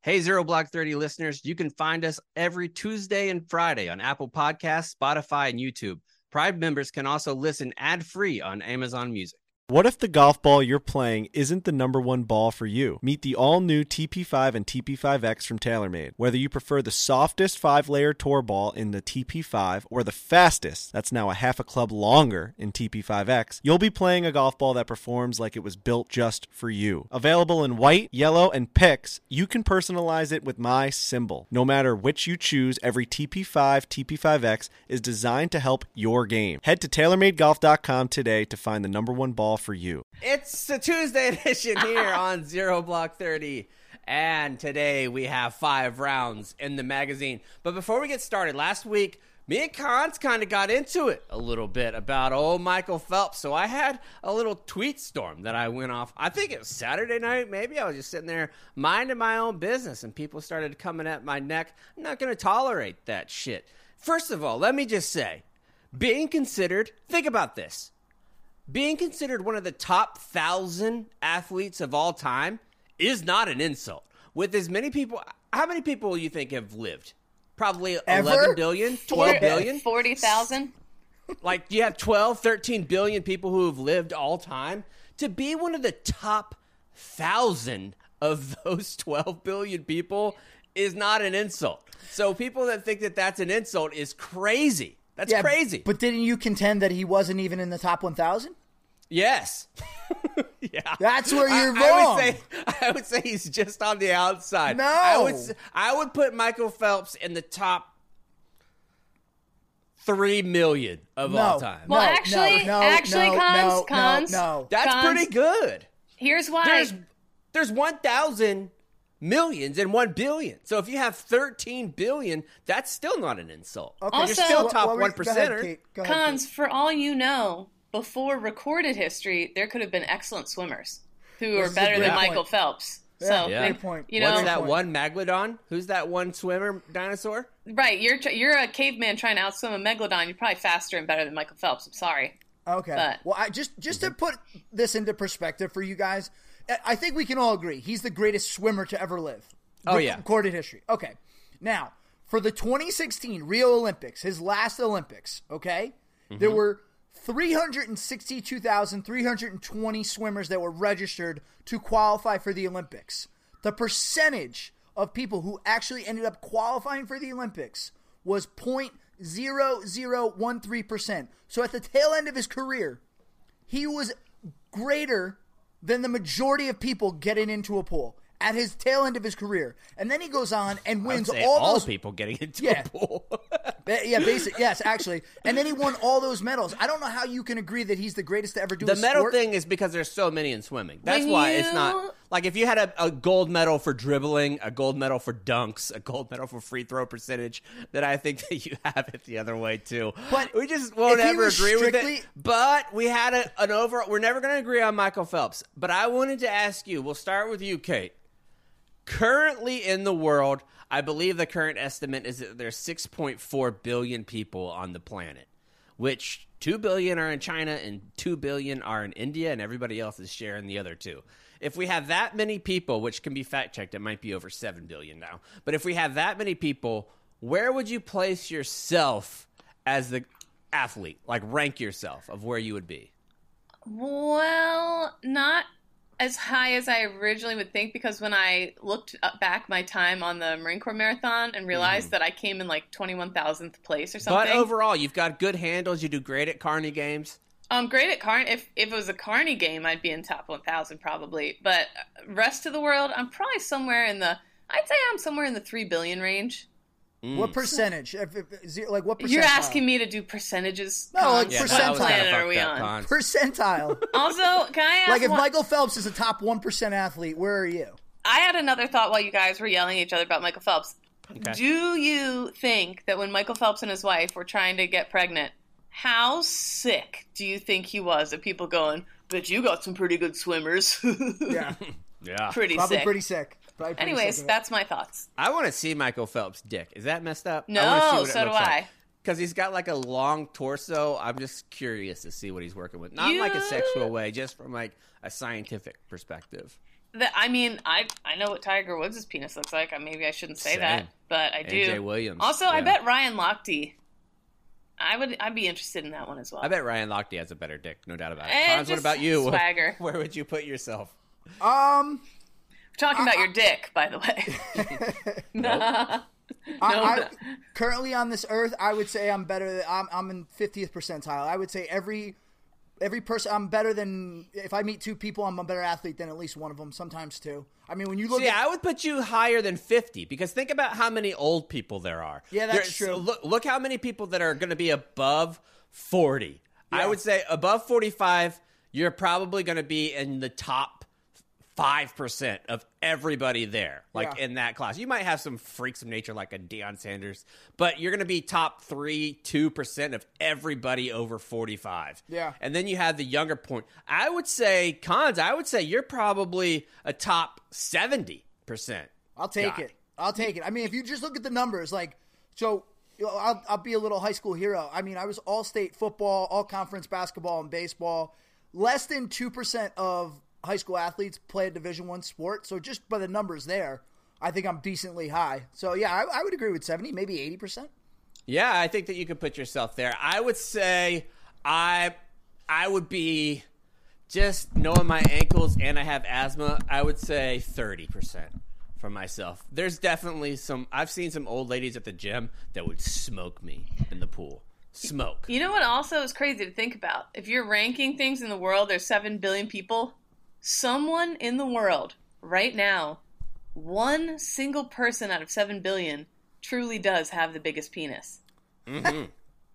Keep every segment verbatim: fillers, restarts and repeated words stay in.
Hey, Zero Block thirty listeners, you can find us every Tuesday and Friday on Apple Podcasts, Spotify, and YouTube. Prime members can also listen ad-free on Amazon Music. What if the golf ball you're playing isn't the number one ball for you? Meet the all-new T P five and T P five X from TaylorMade. Whether you prefer the softest five-layer tour ball in the T P five or the fastest, that's now a half a club longer in T P five X, you'll be playing a golf ball that performs like it was built just for you. Available in white, yellow, and picks, you can personalize it with my symbol. No matter which you choose, every T P five, T P five X is designed to help your game. Head to tailor made golf dot com today to find the number one ball for you. It's a Tuesday edition here on Zero Block thirty, and today we have five rounds in the magazine. But before we get started, last week, me and Cons kind of got into it a little bit about old Michael Phelps, so I had a little tweet storm that I went off. I think it was Saturday night, maybe. I was just sitting there minding my own business, and people started coming at my neck. I'm not going to tolerate that shit. First of all, let me just say, being considered, think about this. Being considered one of the top thousand athletes of all time is not an insult. With as many people, how many people you think have lived? Probably Ever? eleven billion, twelve billion? forty thousand? Like, you have twelve, thirteen billion people who have lived all time. To be one of the top thousand of those twelve billion people is not an insult. So people that think that that's an insult is crazy. That's Yeah, crazy. But didn't you contend that he wasn't even in the top one thousand? Yes. Yeah. That's where you're I, wrong. I would say I would say he's just on the outside. No. I would I would put Michael Phelps in the top three million of No. all time. Well, No, actually, no, no, actually, no, cons, no, cons, no, no. That's cons. pretty good. Here's why. There's there's one thousand millions and one billion. So if you have thirteen billion, that's still not an insult. Okay, Also- You're still what- top what were one you- go ahead, percenter. Kate. Go ahead, Cons, Kate. for all you know, before recorded history, there could have been excellent swimmers who This are is a better great than point. Michael Phelps. Yeah, So, Yeah. they- Great point. you know, What's that point. one Megalodon? Who's that one swimmer dinosaur? right? You're tr- you're a caveman trying to outswim a megalodon. You're probably faster and better than Michael Phelps. I'm sorry. Okay. But- well, I just just to put this into perspective for you guys, I- I think we can all agree he's the greatest swimmer to ever live. Oh, yeah. Recorded history. Okay. Now, for the twenty sixteen Rio Olympics, his last Olympics, okay, there were three hundred sixty-two thousand three hundred twenty swimmers that were registered to qualify for the Olympics. The percentage of people who actually ended up qualifying for the Olympics was zero point zero zero one three percent. So at the tail end of his career, he was greater than the majority of people getting into a pool at his tail end of his career. And then he goes on and I would wins say all, all those people getting into Yeah. a pool. Ba- Yeah, basic. Yes, actually. And then he won all those medals. I don't know how you can agree that he's the greatest to ever do The a medal sport. thing is because there's so many in swimming. That's When why you- it's not like if you had a, a gold medal for dribbling, a gold medal for dunks, a gold medal for free throw percentage, then I think that you have it the other way too. But we just won't if he ever was agree with strictly- it. But we had a, an over. We're never going to agree on Michael Phelps. But I wanted to ask you. We'll start with you, Kate. Currently in the world, I believe the current estimate is that there's six point four billion people on the planet, which two billion are in China and two billion are in India, and everybody else is sharing the other two. If we have that many people, which can be fact-checked, it might be over seven billion now. But if we have that many people, where would you place yourself as the athlete? Like, rank yourself of where you would be. Well, not as high as I originally would think, because when I looked up back my time on the Marine Corps Marathon and realized that I came in like twenty-one thousandth place or something. But overall, you've got good handles. You do great at Carney games. I'm great at Carney. If, if it was a Carney game, I'd be in top one thousand probably. But rest of the world, I'm probably somewhere in the, I'd say I'm somewhere in the three billion range. What percentage? If, if, zero, like what percentile? You're asking me to do percentages? No, like Cons? Yeah, What that was percentile. kinda planet are we fucked up, on? Cons. Percentile. Also, can I ask Like if one- Michael Phelps is a top one percent athlete, where are you? I had another thought while you guys were yelling at each other about Michael Phelps. Okay. Do you think that when Michael Phelps and his wife were trying to get pregnant, how sick do you think he was of people going, "Bet you got some pretty good swimmers"? Yeah, Yeah. pretty probably sick. pretty sick. Probably pretty Anyways, sick of it. that's my thoughts. I want to see Michael Phelps' dick. Is that messed up? No, I wanna see what it so do looks like. I. Because he's got like a long torso. I'm just curious to see what he's working with. Not in like a You- sexual way, just from like a scientific perspective. The, I mean, I I know what Tiger Woods' penis looks like. Maybe I shouldn't say Same. that, but I do. A J Williams. Also, yeah. I bet Ryan Lochte. I would. I'd be interested in that one as well. I bet Ryan Lochte has a better dick, no doubt about it. Eh, Cons, what just about you? swagger. Where would you put yourself? Um, We're talking about your dick, by the way. I, No. I, currently on this earth, I would say I'm better. Than, I'm I'm in fiftieth percentile. I would say every every person I'm better than. If I meet two people, I'm a better athlete than at least one of them. Sometimes two. I mean, when you look, See, at, I would put you higher than fifty because think about how many old people there are. Yeah, that's There's- true. Look, look how many people that are going to be above forty. I Yeah. would say above forty-five, you're probably going to be in the top five percent of everybody there, like Yeah. in that class. You might have some freaks of nature like a Deion Sanders, but you're going to be top three, two percent of everybody over forty-five. Yeah. And then you have the younger point. I would say, Cons, I would say you're probably a top seventy percent. I'll take guy. it. I'll take it. I mean, if you just look at the numbers, like, so you know, I'll, I'll be a little high school hero. I mean, I was all state football, all conference basketball, and baseball. Less than two percent of high school athletes play a Division One sport. So just by the numbers there, I think I'm decently high. So yeah, I, I would agree with seventy, maybe eighty percent. Yeah, I think that you could put yourself there. I would say I I would be, just knowing my ankles and I have asthma, I would say thirty percent for myself. There's definitely some, I've seen some old ladies at the gym that would smoke me in the pool. Smoke. You know what also is crazy to think about? If you're ranking things in the world, there's seven billion people. Someone in the world right now, one single person out of seven billion truly does have the biggest penis. Mm-hmm.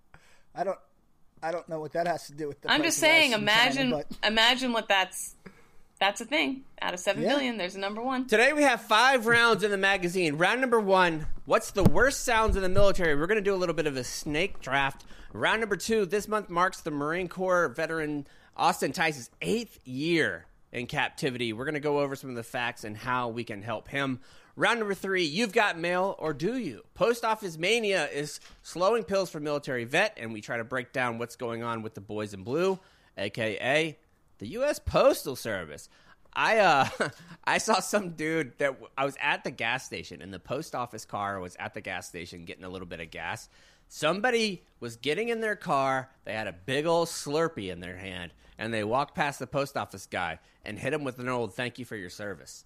I don't, I don't know what that has to do with the. I'm price just of ice saying, in imagine China, but- imagine what that's that's a thing. Out of seven Yeah. billion, there's a number one. Today we have five rounds in the magazine. Round number one, what's the worst sounds in the military? We're going to do a little bit of a snake draft. Round number two, this month marks the Marine Corps veteran Austin Tice's eighth year in captivity. We're going to go over some of the facts and how we can help him. Round number three, you've got mail or do you? Post Office Mania is slowing pills for military vet, and we try to break down what's going on with the boys in blue, a k a the U S Postal Service. I uh I saw some dude that I was at the gas station, and the post office car was at the gas station getting a little bit of gas. Somebody was getting in their car. They had a big old Slurpee in their hand, and they walked past the post office guy and hit him with an old "thank you for your service."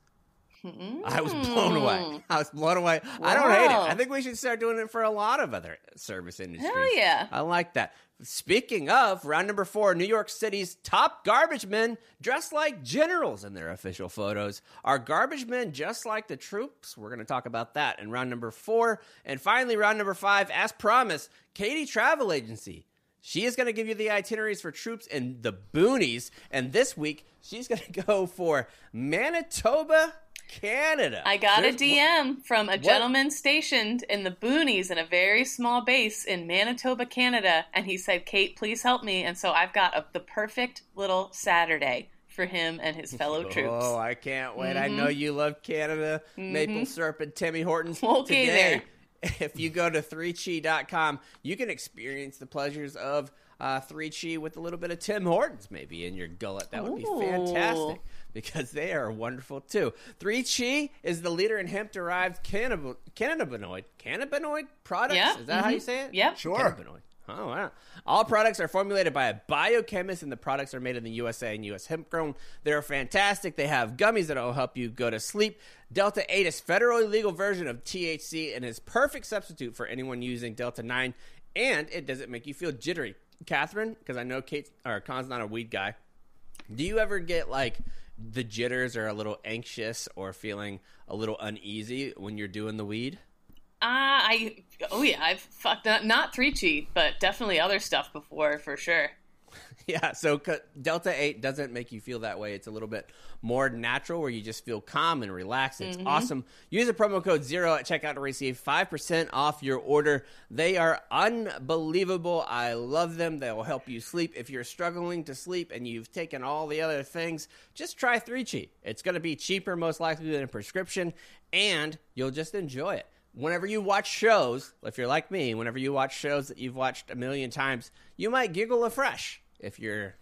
I was blown away. I was blown away. I don't hate it. Wow. I think we should start doing it for a lot of other service industries. Hell yeah. I like that. Speaking of, round number four, New York City's top garbage men dressed like generals in their official photos. Are garbage men just like the troops? We're going to talk about that in round number four. And finally, round number five, as promised, Katie Travel Agency. She is going to give you the itineraries for troops in the boonies. And this week, she's going to go for Manitoba, Canada. I got There's- a D M from a gentleman stationed in the boonies in a very small base in Manitoba, Canada, and he said, "Kate, please help me." And so I've got a, the perfect little Saturday for him and his fellow troops. Oh, I can't wait. I know you love Canada, maple syrup, and Timmy Hortons. Okay, Today, if you go to three chi dot com, you can experience the pleasures of uh, three chi with a little bit of Tim Hortons maybe in your gullet. That would be Ooh. fantastic because they are wonderful too. three chi is the leader in hemp-derived cannab- cannabinoid cannabinoid products. Yeah, Is that how mhm. you say it? Yep. Sure. Cannabinoid. Oh, wow. All products are formulated by a biochemist, and the products are made in the U S A and U S hemp grown. They're fantastic. They have gummies that will help you go to sleep. Delta eight is federally legal version of T H C and is perfect substitute for anyone using Delta nine, and it doesn't make you feel jittery. Catherine, because I know Kate or Con's not a weed guy, do you ever get like the jitters or a little anxious or feeling a little uneasy when you're doing the weed? Ah, I oh yeah, I've fucked up, not three chi, but definitely other stuff before for sure. Yeah, so c- Delta eight doesn't make you feel that way. It's a little bit more natural where you just feel calm and relaxed. It's awesome. Use the promo code ZERO at checkout to receive five percent off your order. They are unbelievable. I love them. They will help you sleep. If you're struggling to sleep and you've taken all the other things, just try three chi. It's going to be cheaper most likely than a prescription, and you'll just enjoy it. Whenever you watch shows, if you're like me, whenever you watch shows that you've watched a million times, you might giggle afresh if you're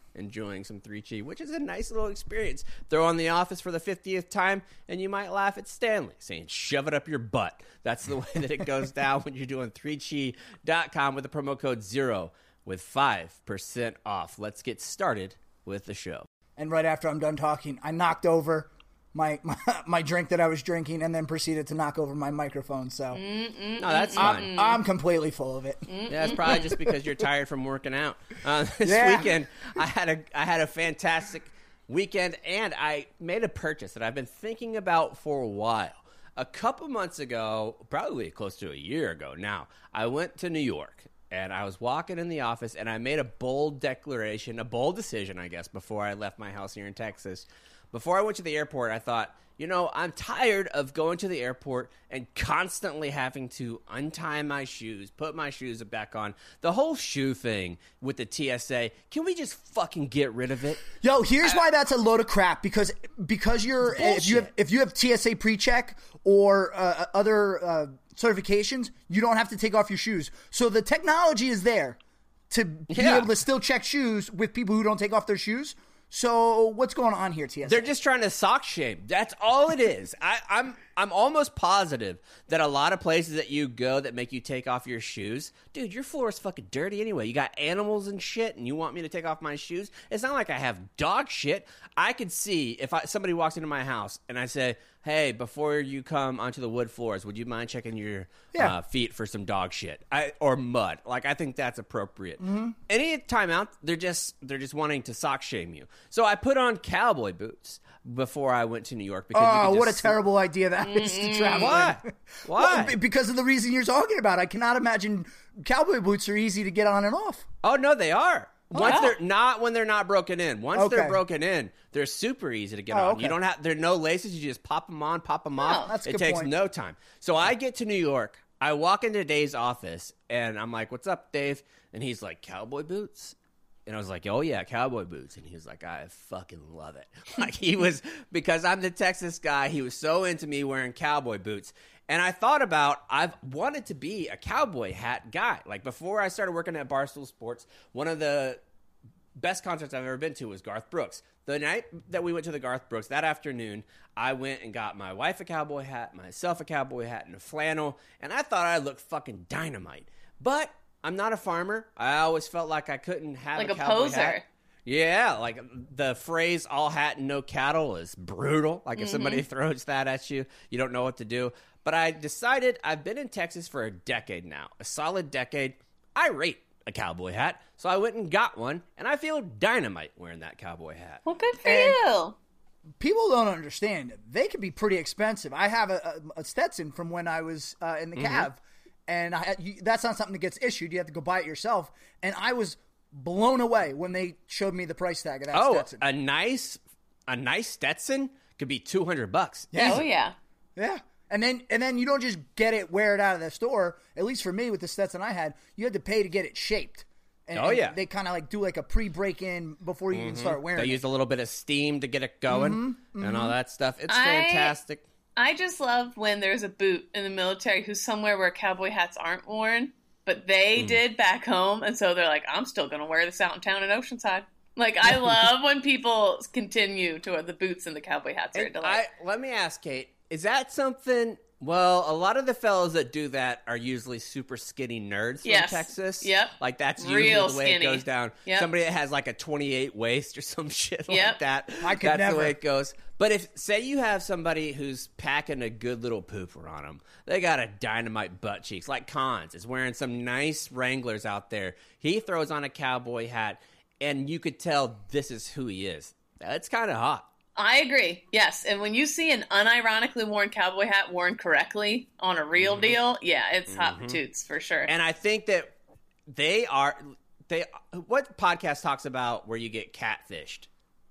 enjoying some three chi, which is a nice little experience. Throw on The Office for the fiftieth time, and you might laugh at Stanley saying, shove it up your butt. That's the way that it goes down when you're doing three chi dot com with the promo code ZERO with five percent off. Let's get started with the show. And right after I'm done talking, I knocked over my my, my drink that I was drinking and then proceeded to knock over my microphone. So no, that's I'm, fine. I'm completely full of it. Yeah, it's probably just because you're tired from working out. Uh, this Yeah. weekend, I had a I had a fantastic weekend, and I made a purchase that I've been thinking about for a while. A couple months ago, probably close to a year ago now, I went to New York, and I was walking in the office, and I made a bold declaration, a bold decision, I guess, before I left my house here in Texas. Before I went to the airport, I thought, you know, I'm tired of going to the airport and constantly having to untie my shoes, put my shoes back on. The whole shoe thing with the T S A, can we just fucking get rid of it? Yo, here's why that's a load of crap. Because because you're if you have bullshit. if you have T S A pre-check or uh, other uh, certifications, you don't have to take off your shoes. So the technology is there to be Yeah. able to still check shoes with people who don't take off their shoes. So what's going on here, T S A? They're just trying to sock shame. That's all it is. I, I'm I'm almost positive that a lot of places that you go that make you take off your shoes, dude, your floor is fucking dirty anyway. You got animals and shit, and you want me to take off my shoes? It's not like I have dog shit. I could see if I, somebody walks into my house and I say, hey, before you come onto the wood floors, would you mind checking your Yeah. uh, feet for some dog shit I, or mud? Like, I think that's appropriate. Mm-hmm. Any time out, they're just they're just wanting to sock shame you. So I put on cowboy boots before I went to New York because you Oh, could what a just terrible idea that is to travel. Why? in. Why? Well, be- because of the reason you're talking about. I cannot imagine cowboy boots are easy to get on and off. Oh no, they are. Once yeah. they're not when they're not broken in. Once Okay. they're broken in, they're super easy to get Oh, on. okay. You don't have there are no laces. You just pop them on, pop them off. that's a it good takes point. no time. So I get to New York. I walk into Dave's office and I'm like, "What's up, Dave?" And he's like, "Cowboy boots." And I was like, "Oh yeah, cowboy boots." And he was like, "I fucking love it." Like he was because I'm the Texas guy. He was so into me wearing cowboy boots. And I thought about, I've wanted to be a cowboy hat guy. Like before I started working at Barstool Sports, one of the best concerts I've ever been to was Garth Brooks. The night that we went to the Garth Brooks, that afternoon, I went and got my wife a cowboy hat, myself a cowboy hat, and a flannel, and I thought I looked fucking dynamite. But I'm not a farmer. I always felt like I couldn't have Like a a cowboy poser. hat. Yeah, like the phrase all hat and no cattle is brutal. Like if somebody throws that at you, you don't know what to do. But I decided I've been in Texas for a decade now, a solid decade. I rate a cowboy hat. So I went and got one, and I feel dynamite wearing that cowboy hat. Well, good for And- you. People don't understand. They can be pretty expensive. I have a, a, a Stetson from when I was uh, in the Cav, and I, you, that's not something that gets issued. You have to go buy it yourself. And I was blown away when they showed me the price tag of that Oh, Stetson. a nice a nice Stetson could be two hundred bucks. Yeah. Oh yeah. Yeah. And then and then you don't just get it, wear it out of the store. At least for me with the Stetson I had, you had to pay to get it shaped. And, Oh, and yeah. they kind of like do like a pre-break-in before you even start wearing They it. use a little bit of steam to get it going and all that stuff. It's I- fantastic. I just love when there's a boot in the military who's somewhere where cowboy hats aren't worn, but they did back home, and so they're like, I'm still going to wear this out in town in Oceanside. Like, I love when people continue to wear the boots and the cowboy hats are a And delight. I, let me ask, Kate, is that something... Well, a lot of the fellas that do that are usually super skinny nerds from Yes. Texas. Yep. Like, that's usually Real the way skinny. it goes down. Yep. Somebody that has, like, a twenty-eight waist or some shit like Yep. that. I could that's never. the way it goes. But if, say you have somebody who's packing a good little pooper on them, they got a dynamite butt cheeks, like Cons is wearing some nice Wranglers out there. He throws on a cowboy hat, and you could tell this is who he is. That's kind of hot. I agree. Yes. And when you see an unironically worn cowboy hat worn correctly on a real deal, yeah, it's hot toots for sure. And I think that they are they. What podcast talks about where you get catfished?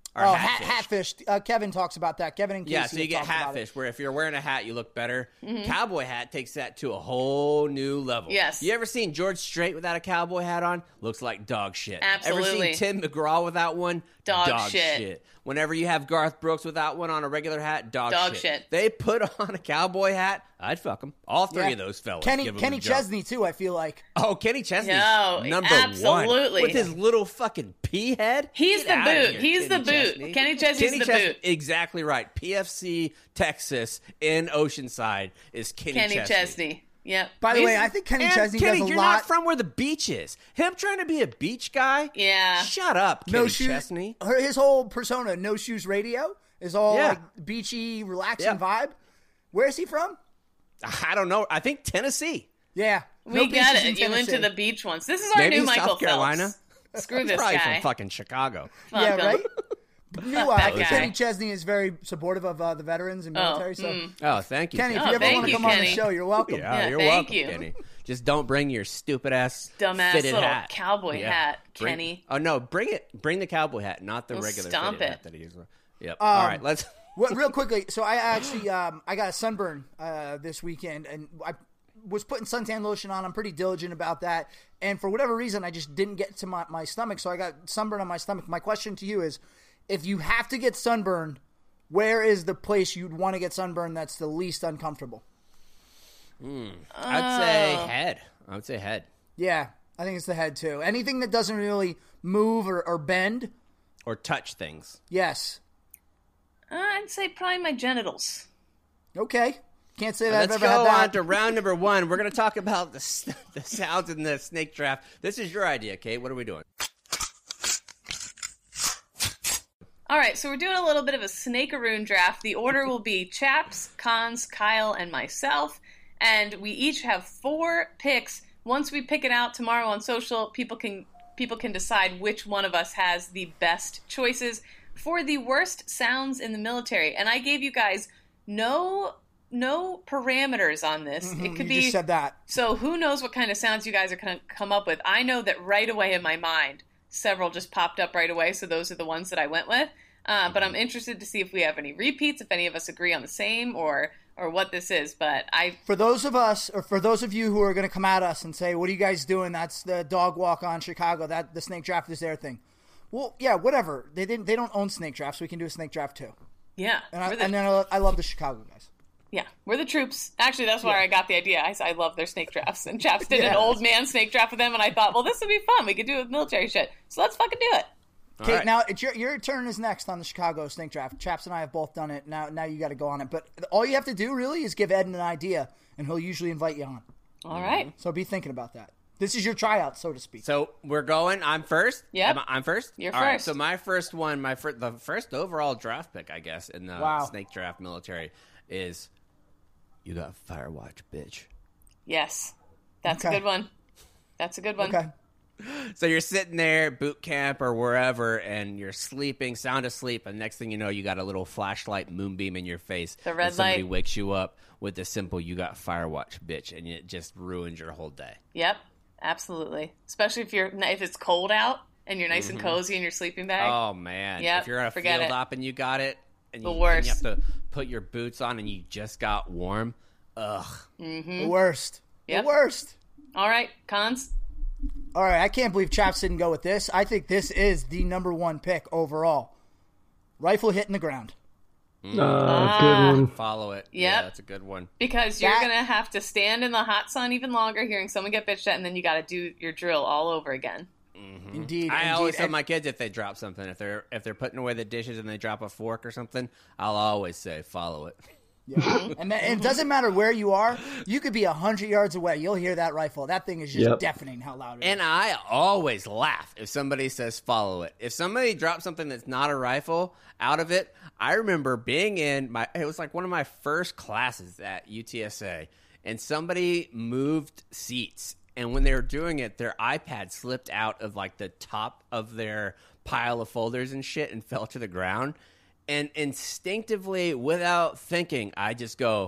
Or oh, hatfish. hat, hatfish. Uh, Kevin talks about that. Kevin and Casey Yeah, so you have get talked about hatfish, it. where if you're wearing a hat, you look better. Mm-hmm. Cowboy hat takes that to a whole new level. Yes. You ever seen George Strait without a cowboy hat on? Looks like dog shit. Absolutely. Ever seen Tim McGraw without one? Dog shit. Whenever you have Garth Brooks without one on a regular hat, dog, Dog shit. shit. They put on a cowboy hat, I'd fuck them. All three Yeah. of those fellas. Kenny give 'em Kenny a job. Chesney too. I feel like. Oh, Kenny Chesney. No, number absolutely. one. With his little fucking pea head. He's Get the outta boot. here, He's Kenny the boot. Chesney. Kenny Chesney's Kenny the Chesney- boot. Exactly right. P F C Texas in Oceanside is Kenny, Kenny Chesney. Chesney. Yep. By the He's- way, I think Kenny And Chesney Kenny, does a you're lot. not from where the beach is. Him trying to be a beach guy? Yeah. Shut up, Kenny no shoes. Chesney. Her, his whole persona, No Shoes Radio, is all Yeah. like beachy, relaxing Yeah. vibe. Where is he from? I don't know. I think Tennessee. Yeah, We no get beaches in it. You went to Tennessee. the beach once. This is our Maybe new Michael South Carolina. Phelps. Screw He's this probably guy. from fucking Chicago. Fuck Yeah, him. right. Meanwhile, that I think guy. Kenny Chesney is very supportive of uh, the veterans and military. so, mm. Oh, thank you. Kenny, if Oh, you ever thank want to you, come on the Kenny. show, you're welcome. Yeah, Yeah, you're thank welcome, you. Kenny. Just don't bring your stupid ass Dumbass fitted little hat. cowboy hat, Bring- Kenny. Oh no, bring it. Bring the cowboy hat, not the We'll regular stomp fitted it. hat that he uses. Yep. Um, All right, let's. Well, real quickly, so I actually um, I got a sunburn uh, this weekend, and I was putting suntan lotion on. I'm pretty diligent about that, and for whatever reason, I just didn't get to my, my stomach, so I got sunburn on my stomach. My question to you is, if you have to get sunburned, where is the place you'd want to get sunburned that's the least uncomfortable? I'd say head. I would say head Yeah, I think it's the head too. Anything that doesn't really move or, or bend, or touch things. yes. Uh, I'd say probably my genitals. Okay. Can't say that Let's I've ever go had on that. to round number one. We're going to talk about the s- the sounds in the snake draft. This is your idea, Kate. What are we doing? All right, so we're doing a little bit of a snakearoon draft. The order will be Chaps, Cons, Kyle, and myself. And we each have four picks. Once we pick it out tomorrow on social, people can people can decide which one of us has the best choices for the worst sounds in the military. And I gave you guys no no parameters on this. It could you be just said that. so who knows what kind of sounds you guys are going to come up with. I know that right away in my mind, several just popped up right away, so those are the ones that I went with. Uh, but I'm interested to see if we have any repeats, if any of us agree on the same, or or what this is. But I For those of us, or for those of you who are going to come at us and say, "What are you guys doing? That's the dog walk on Chicago. That the snake draft is their thing." Well, yeah, whatever. They didn't. They don't own snake drafts, so we can do a snake draft too. yeah, And, I, we're the, and then I, I love the Chicago guys. yeah, we're the troops. Actually, that's where I got the idea. I, I love their snake drafts, and Chaps did Yeah. an old man snake draft with them, and I thought, well, this would be fun. We could do it with military shit. So let's fucking do it. Kate, right. now it's your your turn is next on the Chicago snake draft. Chaps and I have both done it. Now, now you got to go on it. But all you have to do really is give Ed an idea, and he'll usually invite you on. All right. So be thinking about that. This is your tryout, so to speak. So we're going. I'm first. Yep. Am I- I'm first. You're All right, first. so my first one, my fir- the first overall draft pick, I guess, in the Wow. snake draft military is you got Firewatch, bitch. Yes, that's Okay. a good one. That's a good one. Okay. So you're sitting there, boot camp or wherever, and you're sleeping, sound asleep, and next thing you know, you got a little flashlight moonbeam in your face. The red and somebody light. wakes you up with the simple, you got Firewatch, bitch, and it just ruins your whole day. Yep, absolutely. Especially if you're if it's cold out and you're nice and cozy in your sleeping bag. Oh, man. Yep, if you're at a forget field it. op and you got it, and The you, and you have worst. to put your boots on and you just got warm, ugh. The worst. Yep. The worst. All right, Cons. All right, I can't believe Chaps didn't go with this. I think this is the number one pick overall. Rifle hitting the ground. Uh, good one. Follow it. Yeah, Yep. that's a good one. Because you're That- going to have to stand in the hot sun even longer hearing someone get bitched at, and then you got to do your drill all over again. Indeed. I indeed. always tell And- my kids if they drop something, if they're if they're putting away the dishes and they drop a fork or something, I'll always say follow it. Yeah. and, that, and it doesn't matter where you are. You could be one hundred yards away. You'll hear that rifle. That thing is just Yep. deafening how loud it is. And I always laugh if somebody says follow it. If somebody drops something that's not a rifle out of it, I remember being in my it was like one of my first classes at U T S A, and somebody moved seats, and when they were doing it, their iPad slipped out of like the top of their pile of folders and shit and fell to the ground. And instinctively, without thinking, I just go,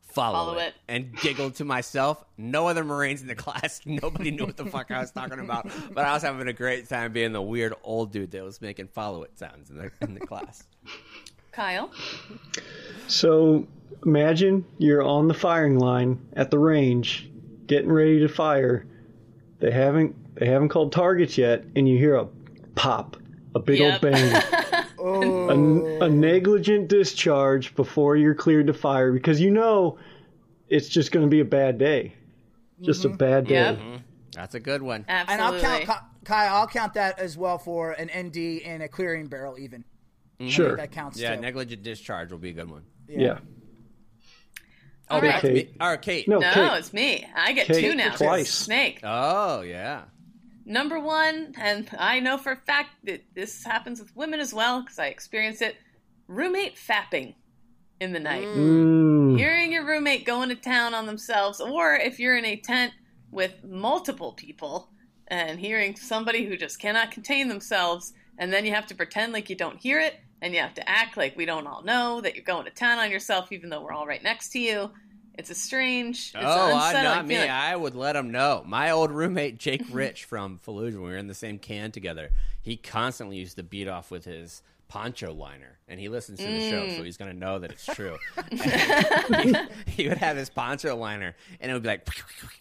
follow, Follow it. it. And giggled to myself. No other Marines in the class. Nobody knew what the fuck I was talking about. But I was having a great time being the weird old dude that was making follow it sounds in the, in the class. Kyle? So imagine you're on the firing line at the range, getting ready to fire. They haven't they haven't called targets yet, and you hear a pop, a big Yep. old bang, Oh, a, a negligent discharge before you're cleared to fire because you know it's just going to be a bad day, just a bad day. Yep. That's a good one. and Absolutely. I'll count Ki- Kyle. I'll count that as well for an N D and a clearing barrel. Even Sure. that counts. Yeah, too. negligent discharge will be a good one. Yeah. Oh, All right. that's me. Kate. All right, Kate. No, No, Kate. it's me. I get Kate, two now. twice. Snake. Oh, yeah. Number one, and I know for a fact that this happens with women as well because I experience it, roommate fapping in the night. Mm. Hearing your roommate going to town on themselves, or if you're in a tent with multiple people and hearing somebody who just cannot contain themselves, and then you have to pretend like you don't hear it, and you have to act like we don't all know that you're going to town on yourself even though we're all right next to you. It's a strange, it's Oh, an I, unsettling not me. feeling. I would let him know. My old roommate, Jake Rich from Fallujah, when we were in the same can together, he constantly used to beat off with his poncho liner. And he listens to the show, so he's going to know that it's true. he, he would have his poncho liner, and it would be like...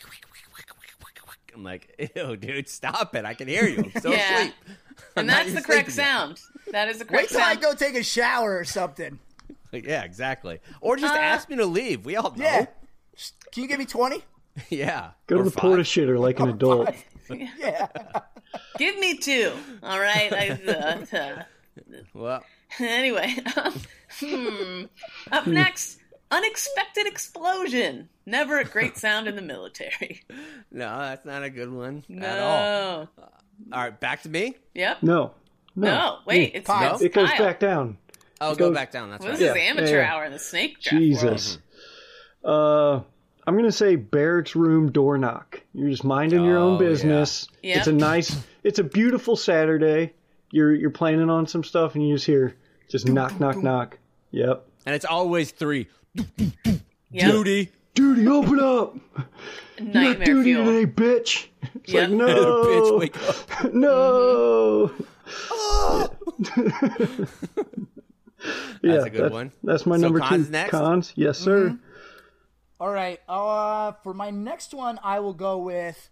I'm like, ew, dude, stop it. I can hear you. I'm so Yeah. asleep. I'm And not that's even the correct sleeping yet. sound. That is the Wait correct till I sound. go take a shower or something. Like, yeah, exactly. Or just Uh, ask me to leave. We all know. Yeah. Can you give me twenty? Yeah. Go to Or the five. porta shitter like an adult. Yeah. Give me two. All right. I, uh, uh, Well, anyway, hmm. Up next, unexpected explosion. Never a great sound in the military. no, that's not a good one No. at all. All right, back to me. Yep. No. No. No. Wait. It's, Kyle. it's It goes Kyle. back down. Oh, It go goes- back down. That's Well, right. this is Yeah, amateur yeah. hour in the snake draft world. Jesus. Uh, I'm gonna say barracks room door knock. You're just minding your Oh, own business. yeah. It's a nice, it's a beautiful Saturday. You're you're planning on some stuff, and you just hear just knock, knock, knock. Yep. And it's always three. Yep. Duty. Duty, open up. You got Nightmare duty fuel. today, bitch. It's Yep. like no, Bitch, wake up. no. yeah, That's a good that- one. That's my So number cons two. next? Cons, yes, sir. All right. Uh, for my next one, I will go with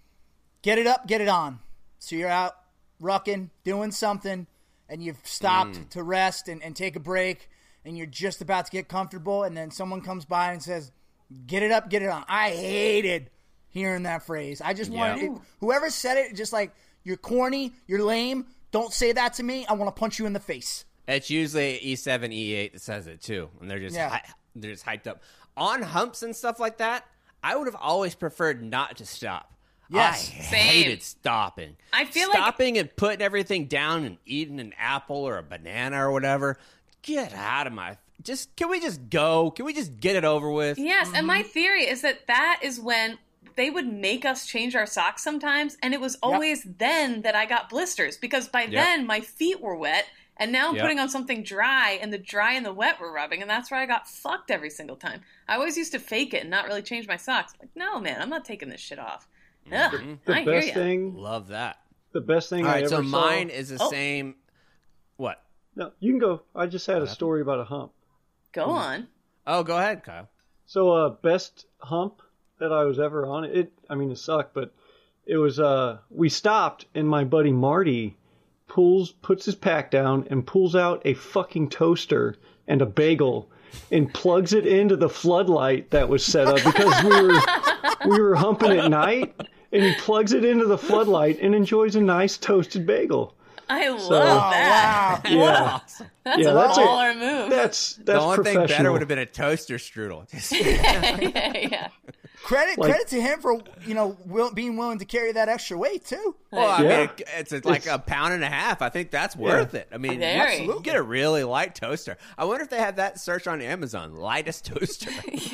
get it up, get it on. So you're out rucking, doing something, and you've stopped to rest and, and take a break, and you're just about to get comfortable, and then someone comes by and says, get it up, get it on. I hated hearing that phrase. I just wanted Yeah. it, whoever said it, just like, you're corny, you're lame, don't say that to me. I want to punch you in the face. It's usually E seven, E eight that says it too, and they're just Yeah. hy- they're just hyped up on humps and stuff like that. I would have always preferred not to stop. Yes. I Same. hated stopping. I feel like- stopping and putting everything down and eating an apple or a banana or whatever. Get out of my. Just can we just go? Can we just get it over with? Yes, and my theory is that that is when they would make us change our socks sometimes, and it was always then that I got blisters because by then my feet were wet, and now I'm Yep. putting on something dry, and the dry and the wet were rubbing, and that's where I got fucked every single time. I always used to fake it and not really change my socks. Like, no, man, I'm not taking this shit off. Ugh, The I hear best ya. thing, Love that. the best thing All I right, ever so saw. mine is the Oh. same. What? No, you can go. I just had a story about a hump. Go on. Oh, go ahead, Kyle. So, uh, best hump that I was ever on. It, I mean, it sucked, but it was. Uh, we stopped, and my buddy Marty pulls, puts his pack down, and pulls out a fucking toaster and a bagel, and plugs it into the floodlight that was set up because we were we were humping at night, and he plugs it into the floodlight and enjoys a nice toasted bagel. I love So- that. Wow. Yeah, That's Yeah, a that's it. baller move. that's that's The only thing professional. better would have been a toaster strudel. Just- yeah, yeah. Credit Like- credit to him for, you know, will, being willing to carry that extra weight, too. Well, I Yeah. mean, it- it's a, like a pound and a half. I think that's worth it. I mean, Very. you get a really light toaster. I wonder if they have that search on Amazon, lightest toaster.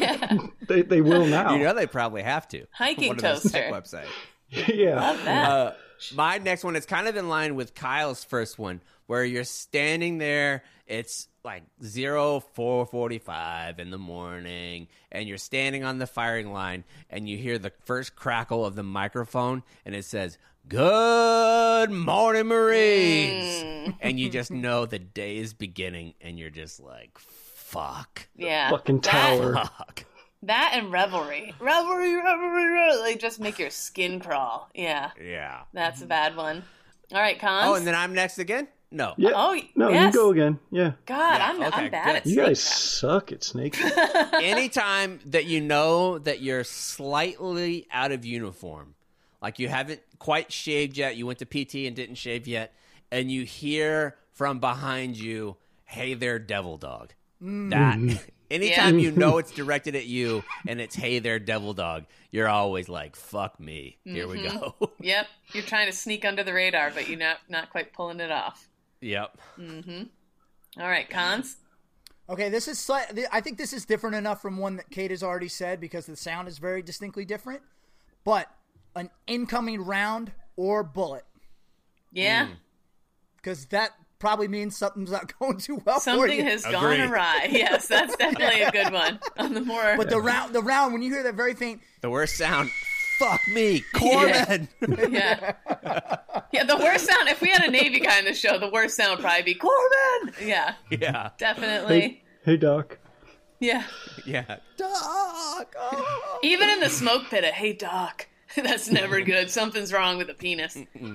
They they will now. You know, they probably have to. Hiking One of those tech toaster. websites. yeah. Love that. Uh, my next one is kind of in line with Kyle's first one, where you're standing there It's like zero four forty-five in the morning, and you're standing on the firing line, and you hear the first crackle of the microphone, and it says, "Good morning, Marines," Mm. and you just know the day is beginning, and you're just like, "Fuck, Yeah. Fucking That- tower. fuck." That and revelry. Revelry, revelry, revelry. They just make your skin crawl. Yeah. Yeah. That's a bad one. All right, Cons. Oh, and then I'm next again? No. Yeah. Oh, no, yes. you go again. Yeah. God, Yeah, I'm, okay, I'm bad good. at You snake guys trap. suck at snake. Anytime that you know that you're slightly out of uniform, like you haven't quite shaved yet, you went to P T and didn't shave yet, and you hear from behind you, "Hey there, devil dog." That anytime Yeah. you know it's directed at you and it's "Hey there, devil dog," you're always like, "Fuck me." Here we go. Yep. You're trying to sneak under the radar, but you're not, not quite pulling it off. Yep. All right, Cons. Okay, this is slight, I think this is different enough from one that Kate has already said because the sound is very distinctly different. But an incoming round or bullet, Yeah. because that probably means something's not going too well for Something you. has gone Agreed. awry. Yes, that's definitely a good one. On the more. But the round, the round when you hear that very faint, The worst sound. Fuck me, Corbin. yeah. Yeah, the worst sound, if we had a Navy guy in the show, the worst sound would probably be Corbin. Yeah, Yeah. definitely. Hey, hey, Doc. Yeah. Yeah. Dog. Oh. Even in the smoke pit, a hey doc. That's never good. Something's wrong with the penis.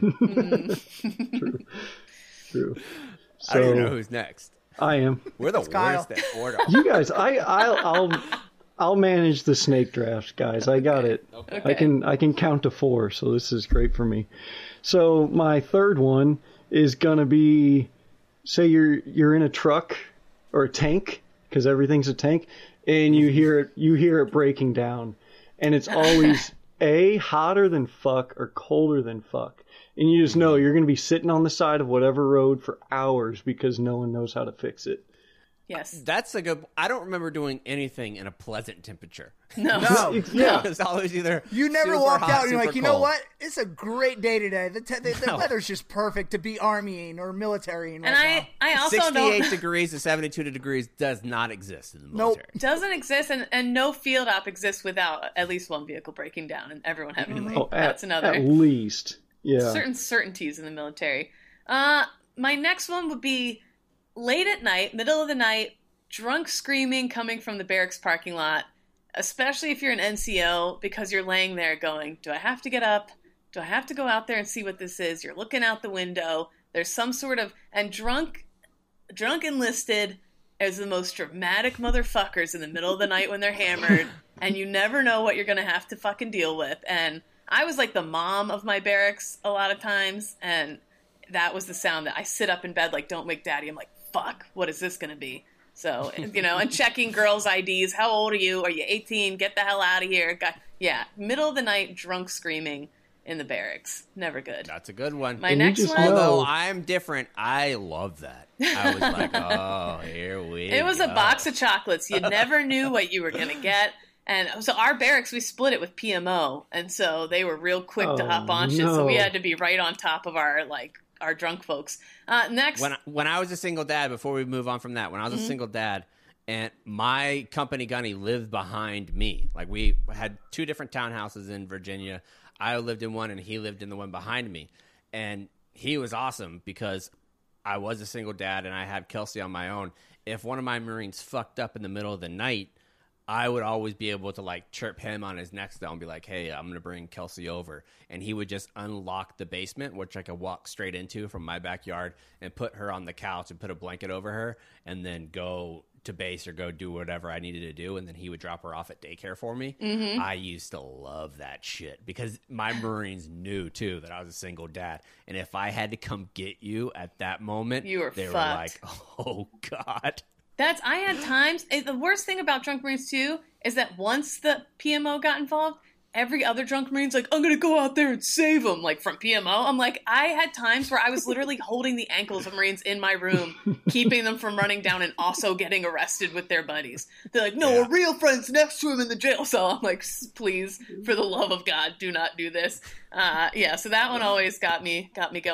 True. I don't even know So who's next. I am. We're the Kyle. worst at order. You guys, I, I'll, I'll, I'll manage the snake drafts, guys. I got it. I Okay. can, I can count to four, so this is great for me. So my third one is gonna be, say you're you're in a truck or a tank, because everything's a tank, and you hear it, you hear it breaking down, and it's always A, hotter than fuck or colder than fuck. And you just know you're going to be sitting on the side of whatever road for hours because no one knows how to fix it. Yes. That's a good. I don't remember doing anything in a pleasant temperature. No. no, Yeah. It's always either you never super walked hot, out and you're super like, you know cold. what? It's a great day today. The, te- the, the No. weather's just perfect to be armying or militarying right And now. I, I also sixty-eight don't. degrees to seventy-two degrees does not exist in the Nope. military. Doesn't exist, and, and no field op exists without at least one vehicle breaking down and everyone having to leave. Oh, at, That's another. at least. Yeah. Certain certainties in the military. Uh, my next one would be late at night, middle of the night, drunk screaming coming from the barracks parking lot, especially if you're an N C O, because you're laying there going, do I have to get up? Do I have to go out there and see what this is? You're looking out the window. There's some sort of, and drunk, drunk enlisted as the most dramatic motherfuckers in the middle of the night when they're hammered, and you never know what you're going to have to fucking deal with. And I was like the mom of my barracks a lot of times, and that was the sound that I sit up in bed like, don't wake daddy. I'm like, fuck, what is this going to be? So, you know, and checking girls' I Ds. How old are you? Are you eighteen? Get the hell out of here. Got, yeah, middle of the night, drunk screaming in the barracks. Never good. That's a good one. My And you next just one, know- Although I'm different, I love that. I was like, oh, here we it was a go. box of chocolates. You never knew what you were going to get. And so our barracks, we split it with P M O. And so they were real quick to Oh, hop on shit. So we no. had to be right on top of our, like, our drunk folks. Uh, next. When I, when I was a single dad, before we move on from that, when I was Mm-hmm. a single dad, and my company gunny lived behind me. Like, we had two different townhouses in Virginia. I lived in one, and he lived in the one behind me. And he was awesome because I was a single dad, and I had Kelsey on my own. If one of my Marines fucked up in the middle of the night, I would always be able to, like, chirp him on his neck down and be like, hey, I'm going to bring Kelsey over. And he would just unlock the basement, which I could walk straight into from my backyard, and put her on the couch and put a blanket over her, and then go to base or go do whatever I needed to do. And then he would drop her off at daycare for me. Mm-hmm. I used to love that shit because my Marines knew, too, that I was a single dad. And if I had to come get you at that moment, You were they were fucked. like, oh, God. That's I had times. eh, The worst thing about drunk Marines too is that once the P M O got involved, every other drunk Marine's like, I'm gonna go out there and save them, like from P M O. I'm like, I had times where I was literally holding the ankles of Marines in my room, keeping them from running down and also getting arrested with their buddies. They're like, no, Yeah. a real friend's next to him in the jail cell. I'm like, "S- please, for the love of God, do not do this. Uh, yeah, so that one always got me got me going.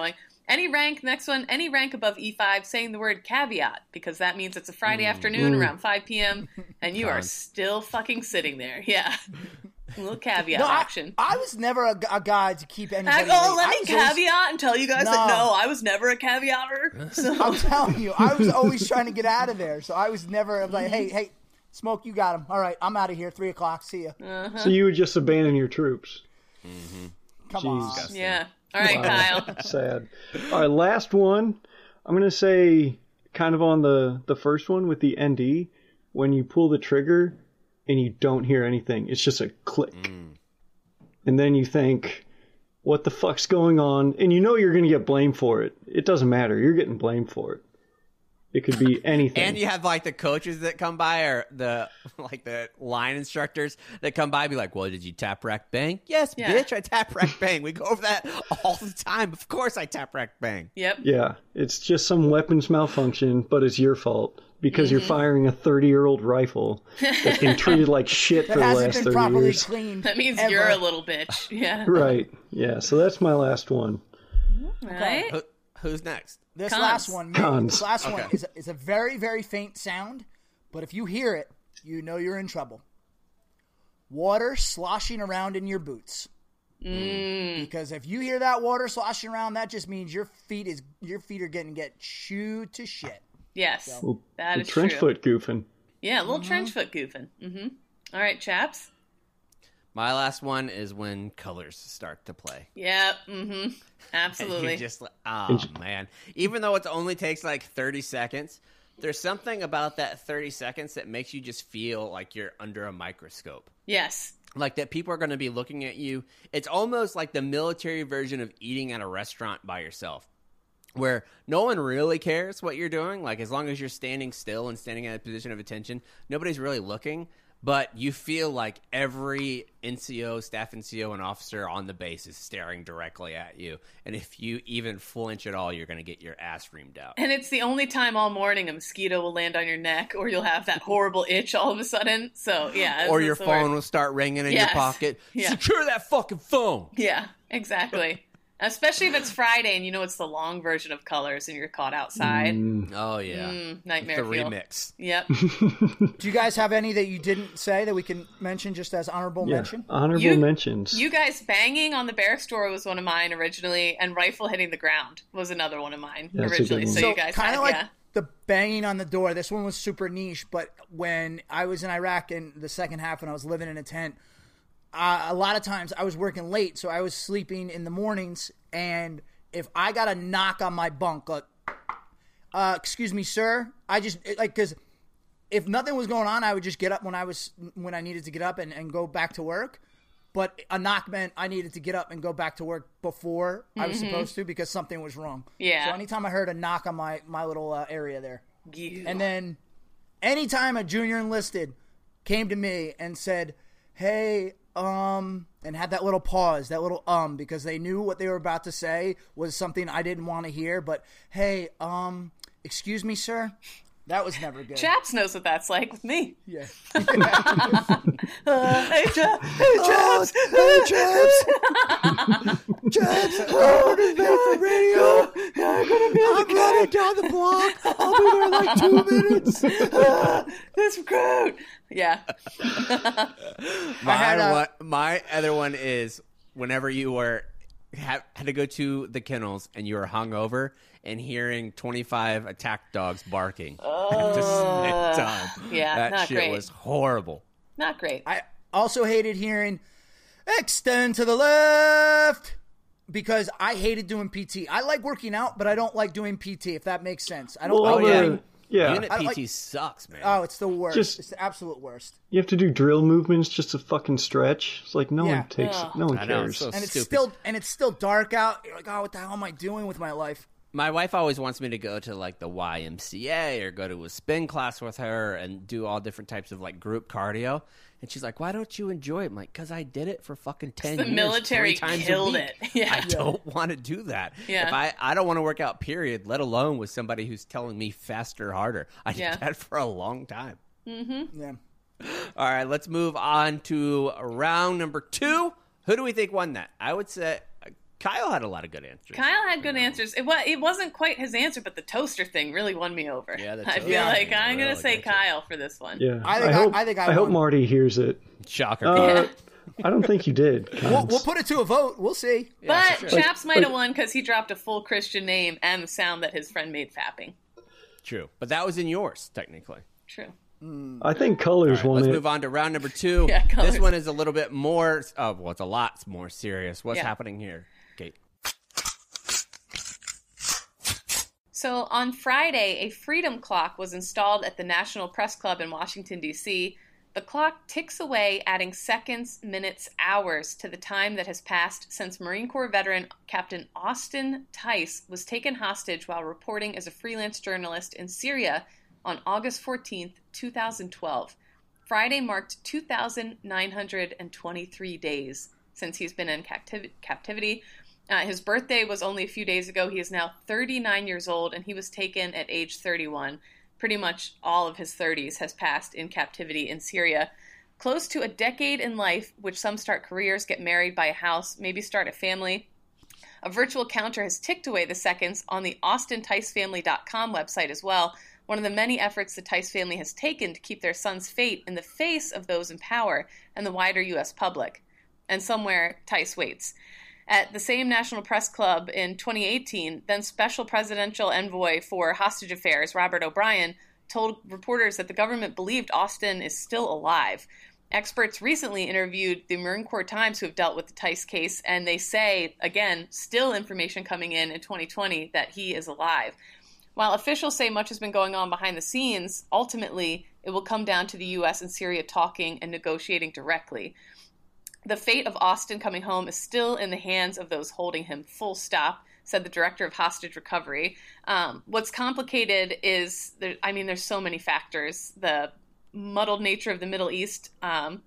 Any rank, next one, any rank above E five saying the word caveat, because that means it's a Friday afternoon Mm. around five p.m. and you are Cons. still fucking sitting there. Yeah. A little caveat No, I, action. I was never a, a guy to keep anybody. I, oh, late. let I me was always- caveat and tell you guys that No. no, I was never a caveater. So. I'm telling you, I was always trying to get out of there. So I was never like, hey, hey, Smoke, you got him. All right, I'm out of here. Three o'clock. See ya. Uh-huh. So you would just abandon your troops. Come Jeez. on. Yeah. All right, Wow. Kyle. Sad. All right, last one. I'm gonna say kind of on the the first one with the N D, when you pull the trigger and you don't hear anything, it's just a click, and then you think, "What the fuck's going on?" And you know you're gonna get blamed for it. It doesn't matter. You're getting blamed for it. It could be anything. And you have like the coaches that come by, or the like the line instructors that come by, and be like, "Well, did you tap rack bang?" Yes, Yeah. bitch, I tap rack bang. We go over that all the time. Of course, I tap rack bang. Yep. Yeah, it's just some weapons malfunction, but it's your fault because Mm-hmm. you're firing a thirty-year-old rifle that's been treated like shit for That the hasn't last been thirty properly years. cleaned. That means ever. you're a little bitch. Yeah. Right. Yeah. So that's my last one. All right. Who, who's next? This Cons. last one, Cons. this last one Okay. is a, is a very, very faint sound, but if you hear it, you know you're in trouble. Water sloshing around in your boots. Mm. Because if you hear that water sloshing around, that just means your feet is your feet are getting get chewed to shit. Yes. Well, That the is trench true. foot goofing. Yeah, a little trench foot goofing. Mm-hmm. All right, chaps. My last one is when colors start to play. Yeah. Mm-hmm. And Absolutely. you just, oh man. Even though it only takes like thirty seconds, there's something about that thirty seconds that makes you just feel like you're under a microscope. Yes. Like that people are going to be looking at you. It's almost like the military version of eating at a restaurant by yourself, where no one really cares what you're doing. Like as long as you're standing still and standing in a position of attention, nobody's really looking. But you feel like every N C O, staff N C O, and officer on the base is staring directly at you. And if you even flinch at all, you're going to get your ass reamed out. And it's the only time all morning a mosquito will land on your neck, or you'll have that horrible itch all of a sudden. So yeah. Or that's your the phone word. will start ringing in Yes. your pocket. Yeah. Secure that fucking phone. Yeah. Exactly. Especially if it's Friday and you know it's the long version of Colors and you're caught outside. Mm. Oh, yeah. Mm, nightmare the fuel. remix. Yep. Do you guys have any that you didn't say that we can mention just as honorable Yeah. mention? Honorable You- mentions. You guys banging on the barracks door was one of mine originally, and rifle hitting the ground was another one of mine That's a good originally. one. So, So you guys kind had, of like yeah. the banging on the door. This one was super niche, but when I was in Iraq in the second half when I was living in a tent, uh, a lot of times I was working late, so I was sleeping in the mornings, and if I got a knock on my bunk, like, uh, excuse me, sir, I just, it, like, because if nothing was going on, I would just get up when I was, when I needed to get up and, and go back to work. But a knock meant I needed to get up and go back to work before I was supposed to because something was wrong. Yeah. So anytime I heard a knock on my, my little uh, area there. You. And then anytime a junior enlisted came to me and said, hey, um, and had that little pause, that little um, because they knew what they were about to say was something I didn't want to hear. But, hey, um, excuse me, sir? That was never good. Chaps knows what that's like with me. Yeah. Uh, hey, Chaps! Hey, Chaps! Hey, Chaps! Chaps! Oh, there's no for radio! I'm running down the block! I'll be there in like two minutes! That's recruit! Yeah. My, had a- one, my other one is whenever you were had, had to go to the kennels and you were hungover and hearing twenty-five attack dogs barking at the same time. yeah, that not shit great. was horrible. Not great. I also hated hearing extend to the left because I hated doing P T. I like working out, but I don't like doing P T, if that makes sense. I don't Well, like Oh, yeah. doing- yeah. Unit I P like- T sucks, man. Oh, it's the worst. Just- it's the absolute worst. You have to do drill movements just to fucking stretch. It's like no Yeah. one takes Ugh. no one I know, cares. it's so And it's stupid. still and it's still dark out. You're like, oh, what the hell am I doing with my life? My wife always wants me to go to like the Y M C A or go to a spin class with her and do all different types of like group cardio. And she's like, "Why don't you enjoy it?" I'm like, "Cause I did it for fucking ten The years, military three times killed a week. it. Yeah. I don't want to do that. Yeah. If I, I don't want to work out. Period. Let alone with somebody who's telling me faster, harder. I did Yeah. that for a long time. Yeah. All right, let's move on to round number two. Who do we think won that? I would say Kyle had a lot of good answers. Kyle had good answers. It was it wasn't quite his answer, but the toaster thing really won me over. Yeah, the I toaster feel like thing I'm really gonna say gets you. Kyle for this one. Yeah, I think I- hope I think I I hope won. Marty hears it. Shocker. Uh, I don't think you did. We'll, we'll put it to a vote. We'll see. But for sure. Chaps Like- might have like- won because he dropped a full Christian name and the sound that his friend made fapping. True. But that was in yours, technically. True. I think Colors All right, won let's it. move on to round number two. Yeah, Colors. This one is a little bit more, uh, well, it's a lot more serious. What's Yeah. happening here, Kate? So on Friday, a freedom clock was installed at the National Press Club in Washington, D C. The clock ticks away, adding seconds, minutes, hours to the time that has passed since Marine Corps veteran Captain Austin Tice was taken hostage while reporting as a freelance journalist in Syria on August fourteenth, twenty twelve. Friday marked two thousand nine hundred twenty-three days since he's been in captiv- captivity. Uh, his birthday was only a few days ago. He is now thirty-nine years old, and he was taken at age thirty-one. Pretty much all of his thirties has passed in captivity in Syria. Close to a decade in life, which some start careers, get married, buy a house, maybe start a family. A virtual counter has ticked away the seconds on the austin tice family dot com website as well, one of the many efforts the Tice family has taken to keep their son's fate in the face of those in power and the wider U S public. And somewhere, Tice waits. At the same National Press Club in twenty eighteen, then Special Presidential Envoy for Hostage Affairs, Robert O'Brien, told reporters that the government believed Austin is still alive. Experts recently interviewed the Marine Corps Times who have dealt with the Tice case, and they say, again, still information coming in in twenty twenty that he is alive. While officials say much has been going on behind the scenes, ultimately it will come down to the U S and Syria talking and negotiating directly. The fate of Austin coming home is still in the hands of those holding him, full stop, said the director of hostage recovery. Um, what's complicated is, there, I mean, there's so many factors. The muddled nature of the Middle East, um,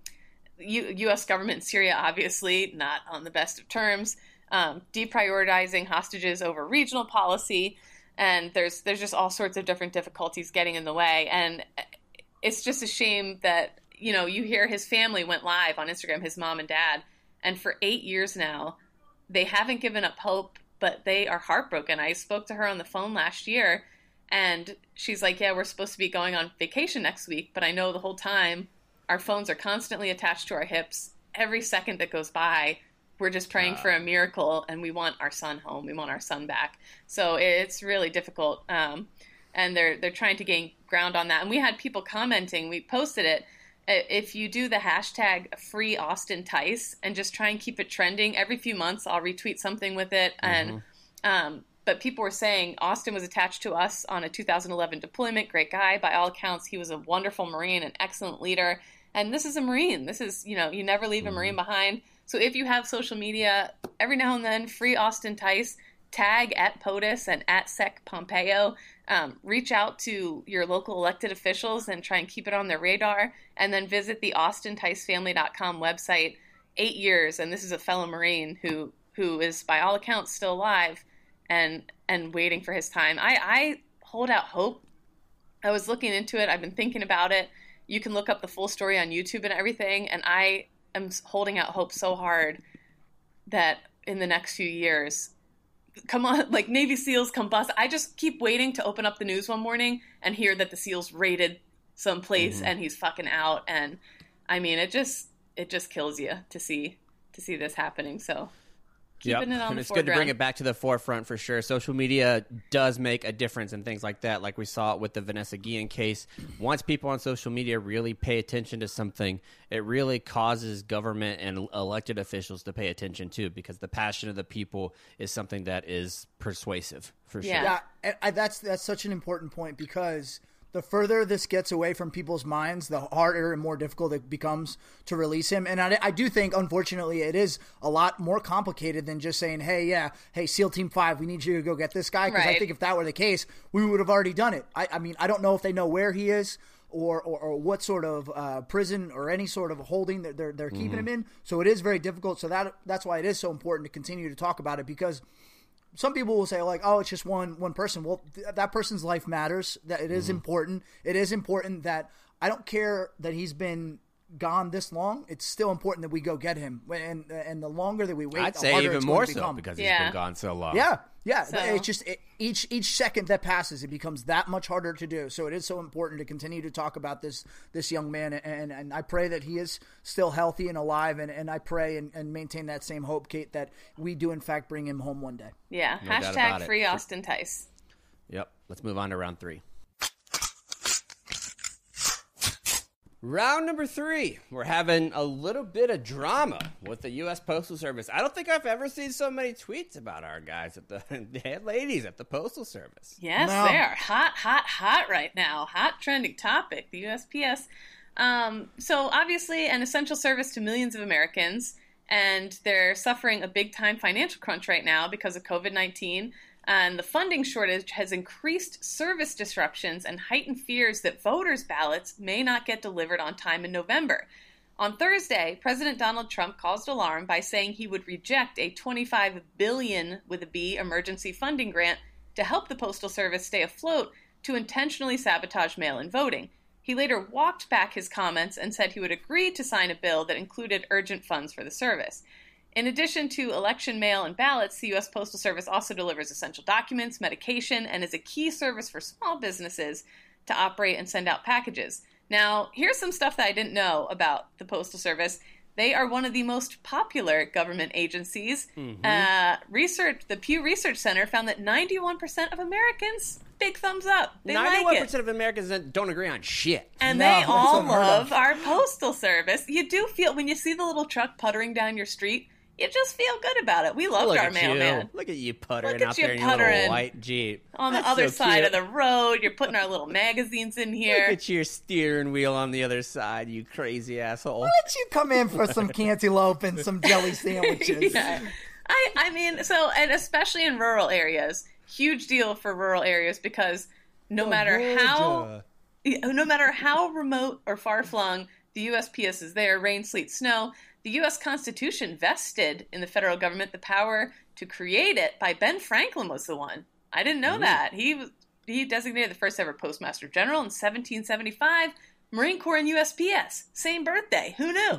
U- U.S. government in Syria, obviously, not on the best of terms, um, deprioritizing hostages over regional policy, and there's there's just all sorts of different difficulties getting in the way. And it's just a shame that, you know, you hear his family went live on Instagram, his mom and dad, and for eight years now, they haven't given up hope, but they are heartbroken. I spoke to her on the phone last year, and she's like, yeah, we're supposed to be going on vacation next week, but I know the whole time our phones are constantly attached to our hips. Every second that goes by, we're just praying for a miracle, and we want our son home. We want our son back. So it's really difficult, um, and they're they're trying to gain ground on that. And we had people commenting. We posted it. If you do the hashtag free Austin Tice and just try and keep it trending, every few months I'll retweet something with it. Mm-hmm. And um, but people were saying Austin was attached to us on a two thousand eleven deployment. Great guy. By all accounts, he was a wonderful Marine, an excellent leader. And this is a Marine. This is, you know, you never leave a Marine behind. So if you have social media, every now and then, free Austin Tice, tag at POTUS and at Sec Pompeo. Um, reach out to your local elected officials and try and keep it on their radar. And then visit the austin tice family dot com website. Eight years, and this is a fellow Marine who who is, by all accounts, still alive and and waiting for his time. I, I hold out hope. I was looking into it. I've been thinking about it. You can look up the full story on YouTube and everything, and I am holding out hope so hard that in the next few years, come on, like Navy SEALs come bust. I just keep waiting to open up the news one morning and hear that the SEALs raided some place mm-hmm. and he's fucking out. And I mean, it just it just kills you to see to see this happening. So keeping yep. it on and the it's foreground. good to bring it back to the forefront for sure. Social media does make a difference in things like that, like we saw it with the Vanessa Guillen case. Once people on social media really pay attention to something, it really causes government and elected officials to pay attention too, because the passion of the people is something that is persuasive for Yeah. sure. Yeah, and I, that's that's such an important point, because the further this gets away from people's minds, the harder and more difficult it becomes to release him. And I, I do think, unfortunately, it is a lot more complicated than just saying, hey, yeah, hey, SEAL Team five, we need you to go get this guy. Because right. I think if that were the case, we would have already done it. I, I mean, I don't know if they know where he is or or, or what sort of uh, prison or any sort of holding that they're, they're keeping mm-hmm. him in. So it is very difficult. So that that's why it is so important to continue to talk about it, because some people will say, like, oh, it's just one one person. Well, th- that person's life matters. That it is mm-hmm. important. It is important that I don't care that he's been gone this long, it's still important that we go get him. And and the longer that we wait, I'd the say harder even it's more going to so become. because he's Yeah. been gone so long. Yeah, yeah. So- It's just it, each each second that passes, it becomes that much harder to do. So it is so important to continue to talk about this this young man, and and I pray that he is still healthy and alive, and, and I pray and, and maintain that same hope, Kate, that we do in fact bring him home one day. Yeah. No doubt about Hashtag it. free Austin Tice. Yep. Let's move on to round three. Round number three, we're having a little bit of drama with the U S Postal Service. I don't think I've ever seen so many tweets about our guys at the, the ladies at the Postal Service. Yes, No. they are hot, hot, hot right now. Hot trending topic, the U S P S. Um, so obviously an essential service to millions of Americans, and they're suffering a big time financial crunch right now because of COVID nineteen. And the funding shortage has increased service disruptions and heightened fears that voters' ballots may not get delivered on time in November. On Thursday, President Donald Trump caused alarm by saying he would reject a twenty-five billion dollars with a B emergency funding grant to help the Postal Service stay afloat to intentionally sabotage mail-in voting. He later walked back his comments and said he would agree to sign a bill that included urgent funds for the service. In addition to election mail and ballots, the U S Postal Service also delivers essential documents, medication, and is a key service for small businesses to operate and send out packages. Now, here's some stuff that I didn't know about the Postal Service. They are one of the most popular government agencies. Mm-hmm. Uh, research, the Pew Research Center found that ninety-one percent of Americans, big thumbs up. They ninety-one like it. percent of Americans don't agree on shit. And No, they that's all unheard of. love our Postal Service. You do feel, when you see the little truck puttering down your street, you just feel good about it. We loved Look our at mailman. you. Look at you puttering Look at out you there in your puttering. little white Jeep. On the That's other so side cute. of the road, you're putting our little magazines in Look here. at your steering wheel on the other side, you crazy asshole. Why don't you come in for some cantaloupe and some jelly sandwiches? Yeah. I, I mean, so, and especially in rural areas, huge deal for rural areas because no matter how, no matter how remote or far flung the U S P S is there, rain, sleet, snow, the U S Constitution vested in the federal government the power to create it by Ben Franklin was the one. I didn't know Ooh. that. He was, he designated the first ever Postmaster General in seventeen seventy-five. Marine Corps and U S P S, same birthday. Who knew?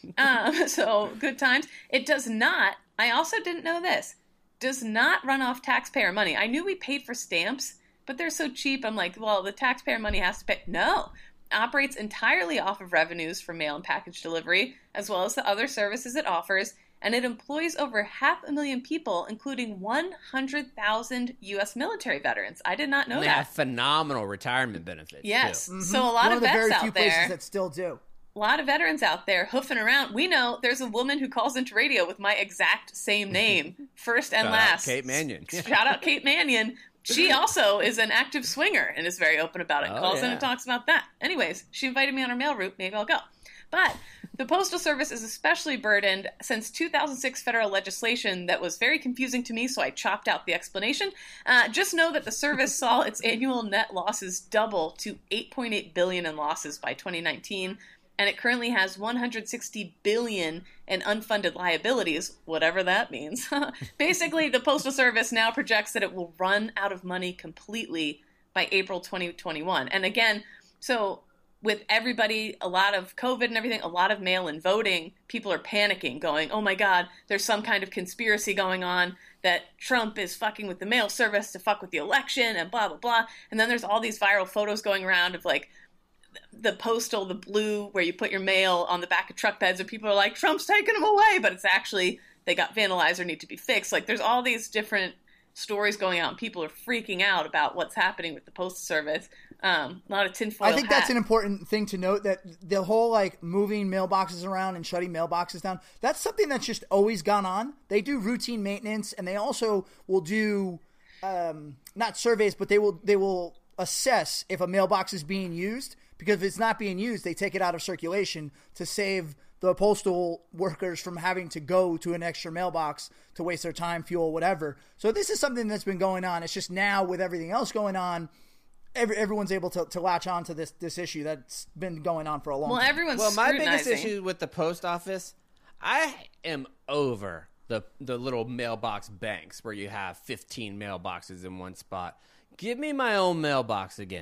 um, so good times. It does not, I also didn't know this, does not run off taxpayer money. I knew we paid for stamps, but they're so cheap. I'm like, well, the taxpayer money has to pay. No. Operates entirely off of revenues from mail and package delivery, as well as the other services it offers, and it employs over half a million people, including one hundred thousand U S military veterans. I did not know They that. have phenomenal retirement benefits. Yes. too. So a lot One of of the vets very out few there. places that still do. A lot of veterans out there hoofing around. We know there's a woman who calls into radio with my exact same name, first and Shout out last. Kate Mannion. Shout out Kate Mannion. She also is an active swinger and is very open about it. Oh, Calls in yeah. and talks about that. Anyways, she invited me on her mail route. Maybe I'll go. But the Postal Service is especially burdened since two thousand six federal legislation that was very confusing to me, so I chopped out the explanation. Uh, just know that the service saw its annual net losses double to eight point eight billion dollars in losses by twenty nineteen, and it currently has one hundred sixty billion dollars in unfunded liabilities, whatever that means. Basically, the Postal Service now projects that it will run out of money completely by April twenty twenty-one. And again, so with everybody, a lot of COVID and everything, a lot of mail-in voting, people are panicking, going, oh my God, there's some kind of conspiracy going on that Trump is fucking with the mail service to fuck with the election and blah, blah, blah. And then there's all these viral photos going around of like the postal, the blue, where you put your mail on the back of truck beds, and people are like, Trump's taking them away, but it's actually they got vandalized or need to be fixed. Like there's all these different stories going out, and people are freaking out about what's happening with the Postal Service. Um, a lot of tinfoil I think hat. that's an important thing to note, that the whole like moving mailboxes around and shutting mailboxes down, that's something that's just always gone on. They do routine maintenance, and they also will do um, not surveys, but they will they will assess if a mailbox is being used, because if it's not being used, they take it out of circulation to save the postal workers from having to go to an extra mailbox to waste their time, fuel, whatever. So this is something that's been going on. It's just now with everything else going on, every, everyone's able to, to latch on to this, this issue that's been going on for a long well, time. everyone's Well, my biggest scrutinizing. issue with the post office, I am over the the little mailbox banks where you have fifteen mailboxes in one spot. Give me my own mailbox again.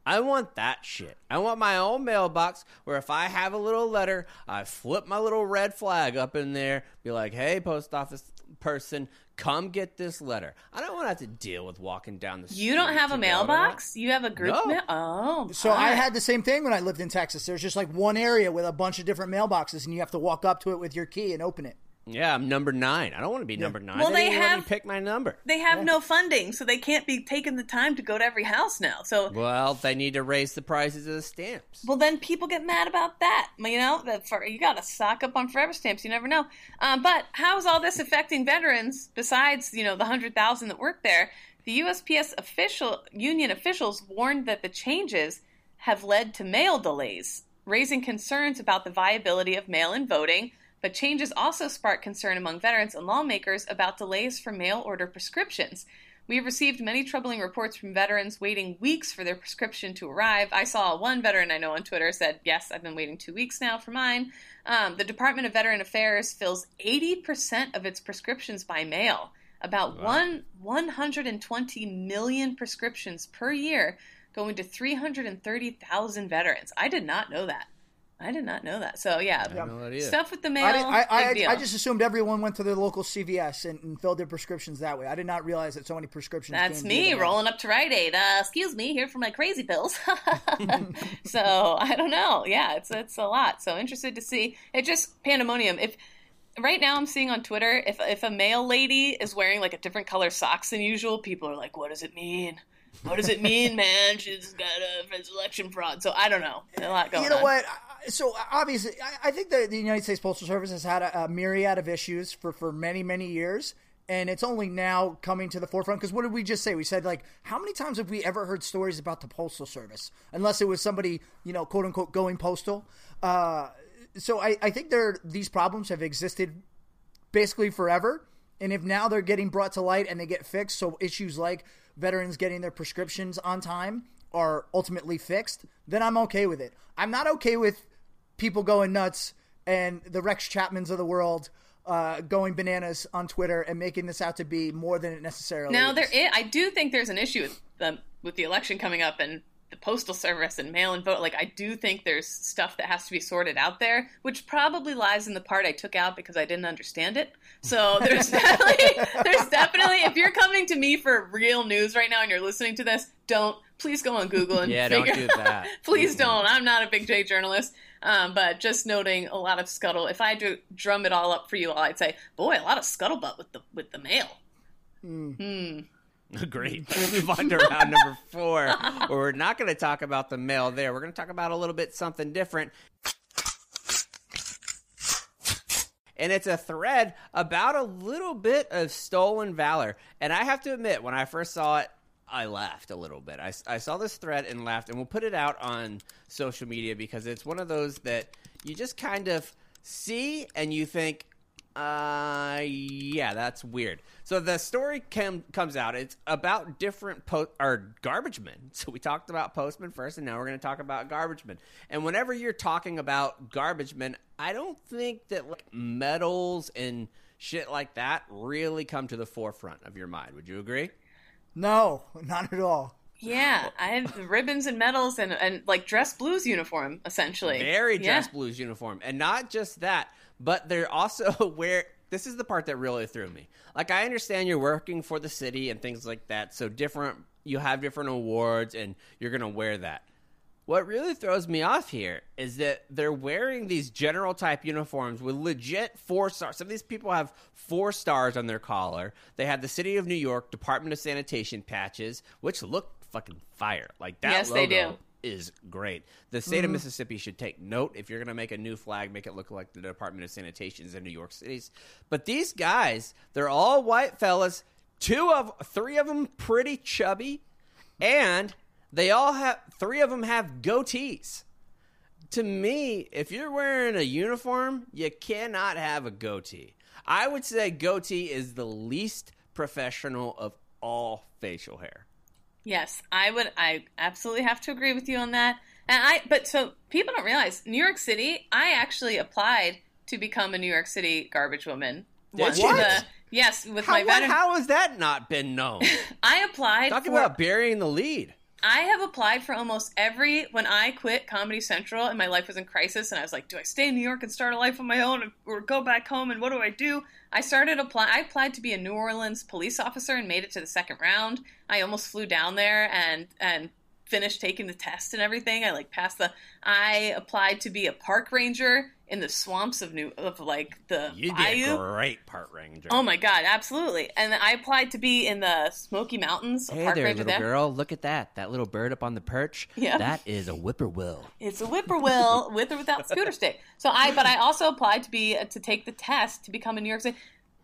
I want that shit. I want my own mailbox where if I have a little letter, I flip my little red flag up in there, be like, hey, post office person, come get this letter. I don't want to have to deal with walking down the street. You don't have a mailbox? You have a group No. mail? Oh. So I had the same thing when I lived in Texas. There's just like one area with a bunch of different mailboxes, and you have to walk up to it with your key and open it. Yeah, I'm number nine. I don't want to be number nine. Well, they they didn't let me have- pick my number. They have no funding, so they can't be taking the time to go to every house now. So, Well, they need to raise the prices of the stamps. well, then people get mad about that. You know, that for, you got to stock up on forever stamps. You never know. Um, but how is all this affecting veterans? Besides, you know, the hundred thousand that work there, the U S P S official union officials warned that the changes have led to mail delays, raising concerns about the viability of mail-in voting. But changes also spark concern among veterans and lawmakers about delays for mail order prescriptions. We have received many troubling reports from veterans waiting weeks for their prescription to arrive. I saw one veteran I know on Twitter said, yes, I've been waiting two weeks now for mine. Um, the Department of Veteran Affairs fills eighty percent of its prescriptions by mail. About Wow. one, one hundred twenty million prescriptions per year going to three hundred thirty thousand veterans. I did not know that. I did not know that. So, yeah, I don't know that either. stuff with the mail, I, did, I, I, big deal. I just assumed everyone went to their local C V S and, and filled their prescriptions that way. I did not realize that so many prescriptions That's came me via the mail. rolling up to Rite Aid. Uh, excuse me, here for my crazy pills. So I don't know. Yeah, it's it's a lot. So interested to see. It just pandemonium. If right now I'm seeing on Twitter, if if a mail lady is wearing like a different color socks than usual, people are like, "What does it mean? What does it mean, man? She's got a it's election fraud." So I don't know. A lot going on. You know what? I- So obviously, I, I think that the United States Postal Service has had a, a myriad of issues for, for many, many years. And it's only now coming to the forefront. Because what did we just say? We said, like, how many times have we ever heard stories about the Postal Service? Unless it was somebody, you know, quote unquote, going postal. Uh, so I, I think there these problems have existed basically forever. And if now they're getting brought to light and they get fixed, so issues like veterans getting their prescriptions on time are ultimately fixed, then I'm okay with it. I'm not okay with people going nuts and the Rex Chapmans of the world uh, going bananas on Twitter and making this out to be more than it necessarily Now is. there is, I do think there's an issue with the with the election coming up and the postal service and mail-in vote. Like, I do think there's stuff that has to be sorted out there, which probably lies in the part I took out because I didn't understand it. So there's definitely, there's definitely, if you're coming to me for real news right now and you're listening to this, don't, please go on Google and Yeah, don't figure do that. Please don't. I'm not a big J journalist. Um, but just noting a lot of scuttle. If I had to drum it all up for you all, I'd say, boy, a lot of scuttlebutt with the with the mail. Hmm. Great. Let's move on to round number four, where we're not going to talk about the mail there. We're going to talk about a little bit something different. And it's a thread about a little bit of stolen valor. And I have to admit, when I first saw it, I laughed a little bit. I, I saw this thread and laughed, and we'll put it out on social media because it's one of those that you just kind of see and you think, uh, yeah, that's weird. So the story cam- comes out. It's about different po- or garbage men. So we talked about postmen first, and now we're going to talk about garbage men. And whenever you're talking about garbage men, I don't think that like medals and shit like that really come to the forefront of your mind. Would you agree? No, not at all. Yeah, I have the ribbons and medals and, and like dress blues uniform, essentially. Very dress Yeah. blues uniform. And not just that, but they're also wear. This is the part that really threw me. Like, I understand you're working for the city and things like that, so different, you have different awards and you're going to wear that. What really throws me off here is that they're wearing these general type uniforms with legit four stars. Some of these people have four stars on their collar. They have the City of New York Department of Sanitation patches, which look fucking fire. Like, that Yes, logo they do. is great. The state of Mississippi should take note. If you're going to make a new flag, make it look like the Department of Sanitations in New York City's. But these guys, they're all white fellas. Two of, three of them pretty chubby, and they all have, three of them have goatees. To me, if you're wearing a uniform, you cannot have a goatee. I would say goatee is the least professional of all facial hair. Yes, I would. I absolutely have to agree with you on that. And I, but so people don't realize, New York City, I actually applied to become a New York City garbage woman. Did once you? the- What? yes, with How, my what, veteran. how has that not been known? I applied Talk for. about burying the lead. I have applied for almost every, when I quit Comedy Central and my life was in crisis and I was like, do I stay in New York and start a life of my own or go back home and what do I do? I started applying, I applied to be a New Orleans police officer and made it to the second round. I almost flew down there and, and finished taking the test and everything. I like passed the, I applied to be a park ranger in the swamps of New, of like the You'd bayou. be a great park ranger. Oh my God, absolutely. And I applied to be in the Smoky Mountains. A Hey park there, ranger little there. girl. Look at that. That little bird up on the perch. Yeah. That is a whippoorwill. It's a whippoorwill with or without scooter stick. So I, but I also applied to be, to take the test to become a New York City.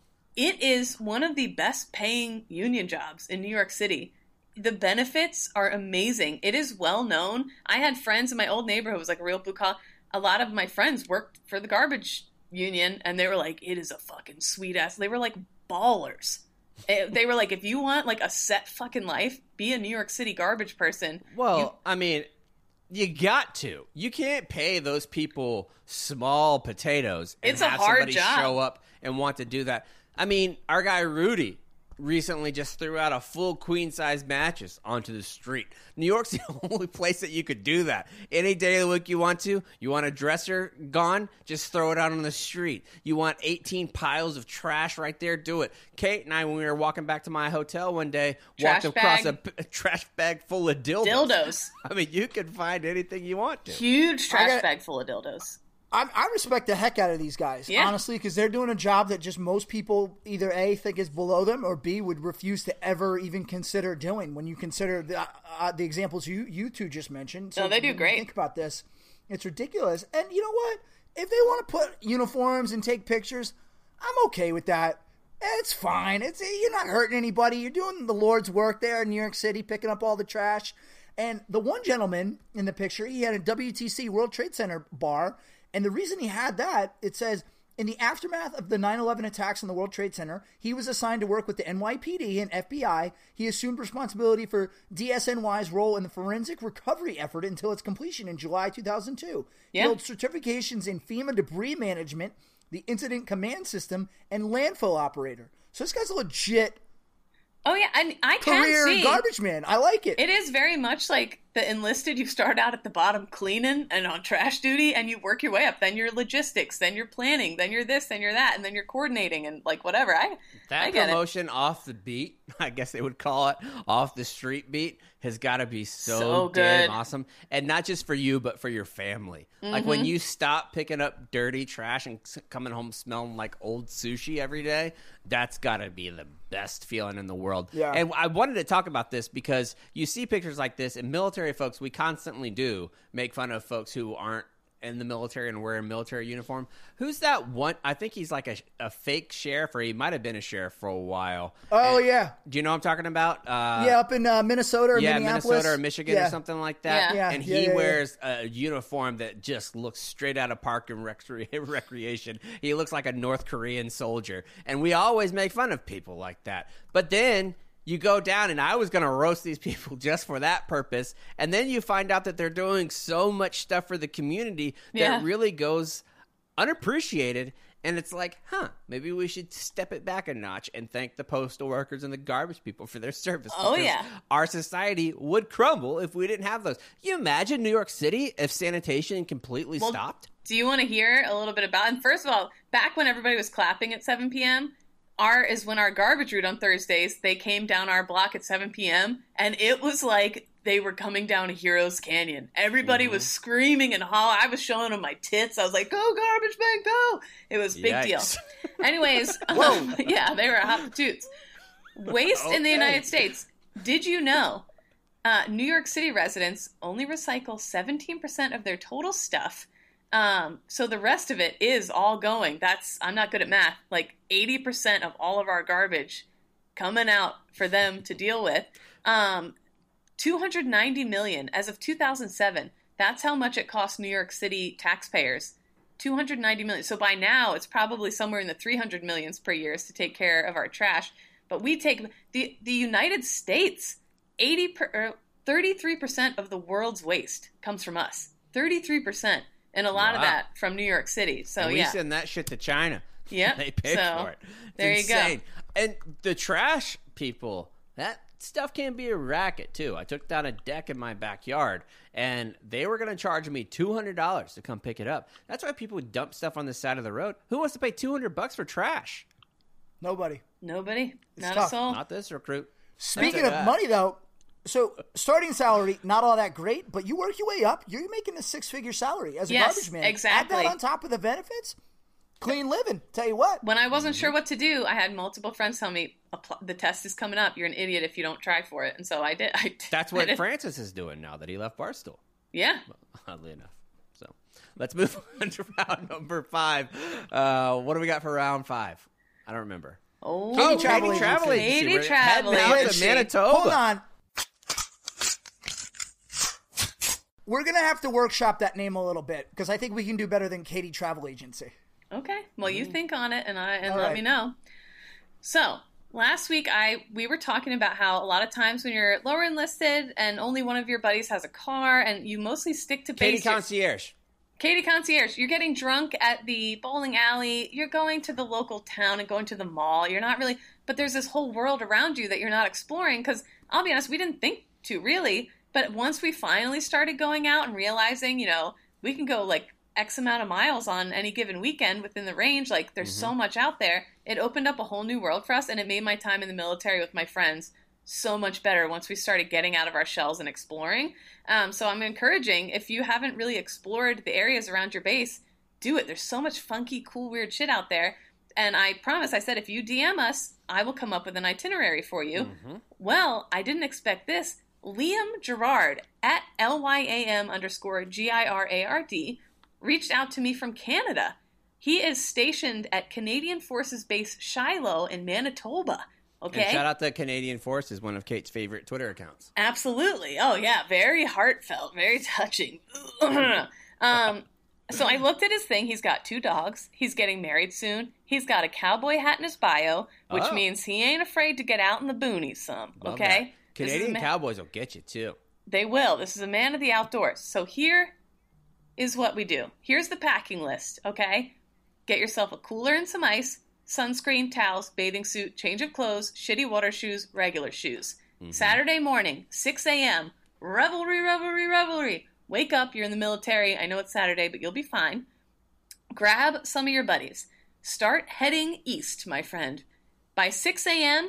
It is one of the best paying union jobs in New York City. The benefits are amazing. It is well known. I had friends in my old neighborhood, it was like a real blue collar. A lot of my friends worked for the garbage union, and they were like, it is a fucking sweet ass. They were like ballers. They were like, if you want like a set fucking life, be a New York City garbage person. Well, You- I mean, you got to. You can't pay those people small potatoes and It's a have hard somebody job. show up and want to do that. I mean, our guy Rudy recently just threw out a full queen-size mattress onto the street. New York's the only place that you could do that. Any day of the week you want to. You want a dresser gone? Just throw it out on the street. You want eighteen piles of trash right there? Do it. Kate and I, when we were walking back to my hotel one day, Trash walked across a, bag. a trash bag full of dildos. dildos. I mean, you can find anything you want to. Huge trash got- bag full of dildos. I, I respect the heck out of these guys, Yeah. honestly, because they're doing a job that just most people either A, think is below them, or B, would refuse to ever even consider doing when you consider the, uh, the examples you, you two just mentioned. So No, they do when you great. Think about this. It's ridiculous. And you know what? If they want to put uniforms and take pictures, I'm okay with that. It's fine. It's You're not hurting anybody. You're doing the Lord's work there in New York City, picking up all the trash. And the one gentleman in the picture, he had a W T C World Trade Center bar. And the reason he had that, it says, in the aftermath of the nine eleven attacks on the World Trade Center, he was assigned to work with the N Y P D and F B I. He assumed responsibility for D S N Y's role in the forensic recovery effort until its completion in July two thousand two. Yeah. He holds certifications in FEMA debris management, the incident command system, and landfill operator. So this guy's a legit Oh yeah, and I can career see garbage man. I like it. it is very much like the enlisted. You start out at the bottom cleaning and on trash duty, and you work your way up. Then you're logistics, then you're planning, then you're this, then you're that, and then you're coordinating and like whatever. I That I get it. promotion off the beat, I guess they would call it, off the street beat, has got to be so, So damn good. awesome. And not just for you, but for your family. Like Mm-hmm. when you stop picking up dirty trash and s- coming home smelling like old sushi every day, that's got to be the best feeling in the world. Yeah. And I wanted to talk about this because you see pictures like this, and military folks, we constantly do make fun of folks who aren't in the military and wearing military uniform. Who's that one? I think he's like a, a fake sheriff, or he might have been a sheriff for a while. oh, And- yeah. Do you know what I'm talking about? Uh, Yeah, up in uh, Minnesota or yeah, Minneapolis. Minnesota or Michigan Yeah. or something like that. Yeah. Yeah, And yeah, he yeah, yeah. wears a uniform that just looks straight out of Park and Recre- Recreation. He looks like a North Korean soldier. And we always make fun of people like that. But then you go down, and I was going to roast these people just for that purpose. And then you find out that they're doing so much stuff for the community that Yeah. really goes unappreciated. And it's like, huh, maybe we should step it back a notch and thank the postal workers and the garbage people for their service. Oh, because yeah. our society would crumble if we didn't have those. Can you imagine New York City if sanitation completely Well, stopped? Do you want to hear a little bit about? And first of all, back when everybody was clapping at seven p.m., our is when our garbage route on Thursdays, they came down our block at seven p.m. and it was like they were coming down a Heroes Canyon. Everybody was screaming and hollering. I was showing them my tits. I was like, "Go garbage man, go!" It was a big Yikes. deal. Anyways, um, yeah, they were hot toots. Waste in the Okay. United States. Did you know? Uh, New York City residents only recycle seventeen percent of their total stuff. Um, so the rest of it is all going. That's, I'm not good at math, like eighty percent of all of our garbage coming out for them to deal with. Um, two hundred ninety million as of two thousand seven. That's how much it costs New York City taxpayers. two hundred ninety million. So by now it's probably somewhere in the three hundred millions per year to take care of our trash. But we take the, the United States, eighty per, er, thirty-three percent of the world's waste comes from us. thirty-three percent. And a lot Wow. of that from New York City. So and we yeah. send that shit to China. Yeah, They pay so, for it. It's there you go. insane. And the trash people, that stuff can be a racket, too. I took down a deck in my backyard, and they were going to charge me two hundred dollars to come pick it up. That's why people would dump stuff on the side of the road. Who wants to pay two hundred bucks for trash? Nobody. Nobody. It's Not tough. a soul. Not this recruit. Speaking That's of a- money, though, so starting salary, not all that great, but you work your way up. You're making a six-figure salary as a Yes, garbage man. exactly. Add that on top of the benefits. Clean living. Tell you what. When I wasn't sure what to do, I had multiple friends tell me, "Apply- the test is coming up. You're an idiot if you don't try for it. And so I did. I did. That's I what did. Francis is doing now that he left Barstool. Yeah. Oddly enough. So let's move on to round number five. Uh, what do we got for round five? I don't remember. Oh, Katie Travel Katie Travel Agency. Agency. Katie We're Travel heading out to Agency. Manitoba. Hold on. We're going to have to workshop that name a little bit because I think we can do better than Katie Travel Agency. Okay. Well, you think on it and I and All let right. me know. So last week I we were talking about how a lot of times when you're lower enlisted and only one of your buddies has a car and you mostly stick to Katie base. Concierge. Katie Concierge, you're getting drunk at the bowling alley, you're going to the local town and going to the mall. You're not really, but there's this whole world around you that you're not exploring because I'll be honest, we didn't think to really, but once we finally started going out and realizing, you know, we can go like X amount of miles on any given weekend within the range, like there's so much out there, it opened up a whole new world for us and it made my time in the military with my friends so much better once we started getting out of our shells and exploring. Um, so I'm encouraging, if you haven't really explored the areas around your base, do it. There's so much funky, cool, weird shit out there. And I promise, I said, if you D M us, I will come up with an itinerary for you. Mm-hmm. Well, I didn't expect this. Liam Gerard at L Y A M underscore G I R A R D reached out to me from Canada. He is stationed at Canadian Forces Base Shiloh in Manitoba. Okay. And shout out to Canadian Forces, one of Kate's favorite Twitter accounts. Absolutely. Oh, yeah. Very heartfelt. Very touching. um, so I looked at his thing. He's got two dogs. He's getting married soon. He's got a cowboy hat in his bio, which Oh. means he ain't afraid to get out in the boonies some. Love Okay? that. This is a Canadian ma- Cowboys will get you, too. They will. This is a man of the outdoors. So here is what we do. Here's the packing list, okay? Get yourself a cooler and some ice, sunscreen, towels, bathing suit, change of clothes, shitty water shoes, regular shoes. Saturday morning, six a.m., revelry, revelry, revelry. Wake up, you're in the military. I know it's Saturday, but you'll be fine. Grab some of your buddies. Start heading east, my friend. By six a.m.,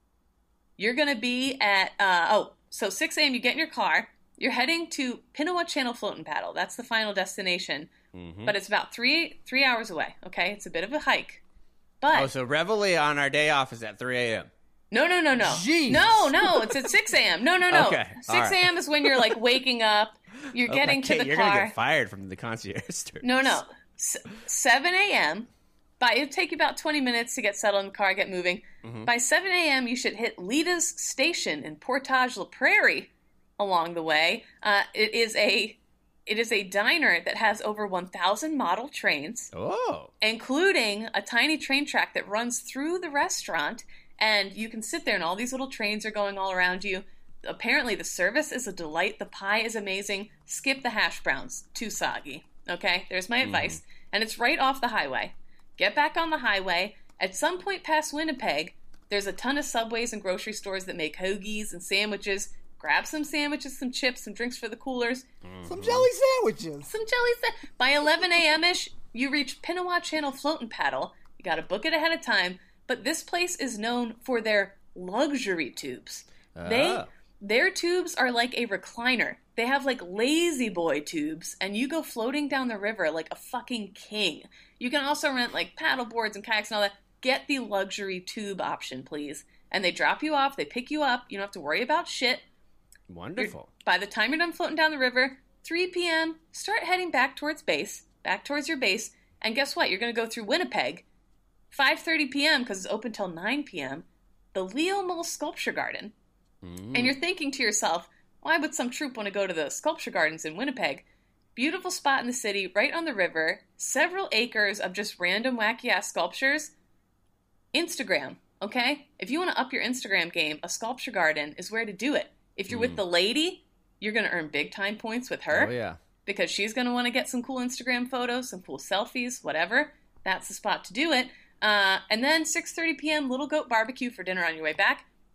you're going to be at, uh, oh, so six a.m. you get in your car. You're heading to Pinawa Channel Float and Paddle. That's the final destination. Mm-hmm. But it's about three three hours away, okay? It's a bit of a hike. But Oh, so Reveille on our day off is at three a.m. no, no, no, no. Jeez. No, no, it's at six a.m. No, no, no. Okay, all six a.m. is when you're like waking up. You're Oh, getting my to Kate, the you're car. gonna get fired from the concierge service. No, no. S- seven a.m. By it'll take you about twenty minutes to get settled in the car, get moving. Mm-hmm. By seven a.m., you should hit Lita's Station in Portage la Prairie. Along the way, uh, it is a it is a diner that has over one thousand model trains, Oh, including a tiny train track that runs through the restaurant, and you can sit there, and all these little trains are going all around you. Apparently, the service is a delight. The pie is amazing. Skip the hash browns. Too soggy. Okay, there's my advice. And it's right off the highway. Get back on the highway. At some point past Winnipeg, there's a ton of Subways and grocery stores that make hoagies and sandwiches. Grab some sandwiches, some chips, some drinks for the coolers. Some jelly sandwiches. Some jelly sa- By eleven a.m.-ish, you reach Pinawa Channel Float and Paddle. You got to book it ahead of time. But this place is known for their luxury tubes. They Oh. Their tubes are like a recliner. They have like lazy boy tubes, and you go floating down the river like a fucking king. You can also rent like paddle boards and kayaks and all that. Get the luxury tube option, please. And they drop you off, they pick you up. You don't have to worry about shit. wonderful. By the time you're done floating down the river, three p.m., start heading back towards base, back towards your base, and guess what? You're going to go through Winnipeg. five thirty p.m., because it's open till nine p.m., the Leo Mull Sculpture Garden. And you're thinking to yourself, why would some troop want to go to the sculpture gardens in Winnipeg? Beautiful spot in the city, right on the river, several acres of just random wacky-ass sculptures. Instagram, okay? If you want to up your Instagram game, a sculpture garden is where to do it. If you're with the lady, you're going to earn big time points with her. Oh yeah. Because she's going to want to get some cool Instagram photos, some cool selfies, whatever. That's the spot to do it. Uh, and then six thirty p.m., Little Goat Barbecue for dinner on your way back.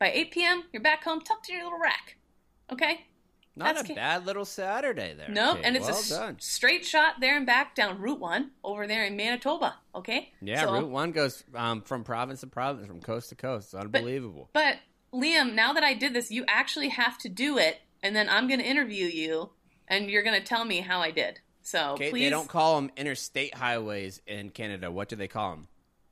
By eight p.m., you're back home, tucked in your little rack. Okay? Not That's a ca- bad little Saturday there. No, Kate. and it's well a s- done. straight shot there and back down Route one over there in Manitoba. Okay? Yeah, So- Route One goes um, from province to province, from coast to coast. It's unbelievable. But, Liam, now that I did this, you actually have to do it, and then I'm going to interview you, and you're going to tell me how I did. So, Kate, please. they don't call them interstate highways in Canada. What do they call them?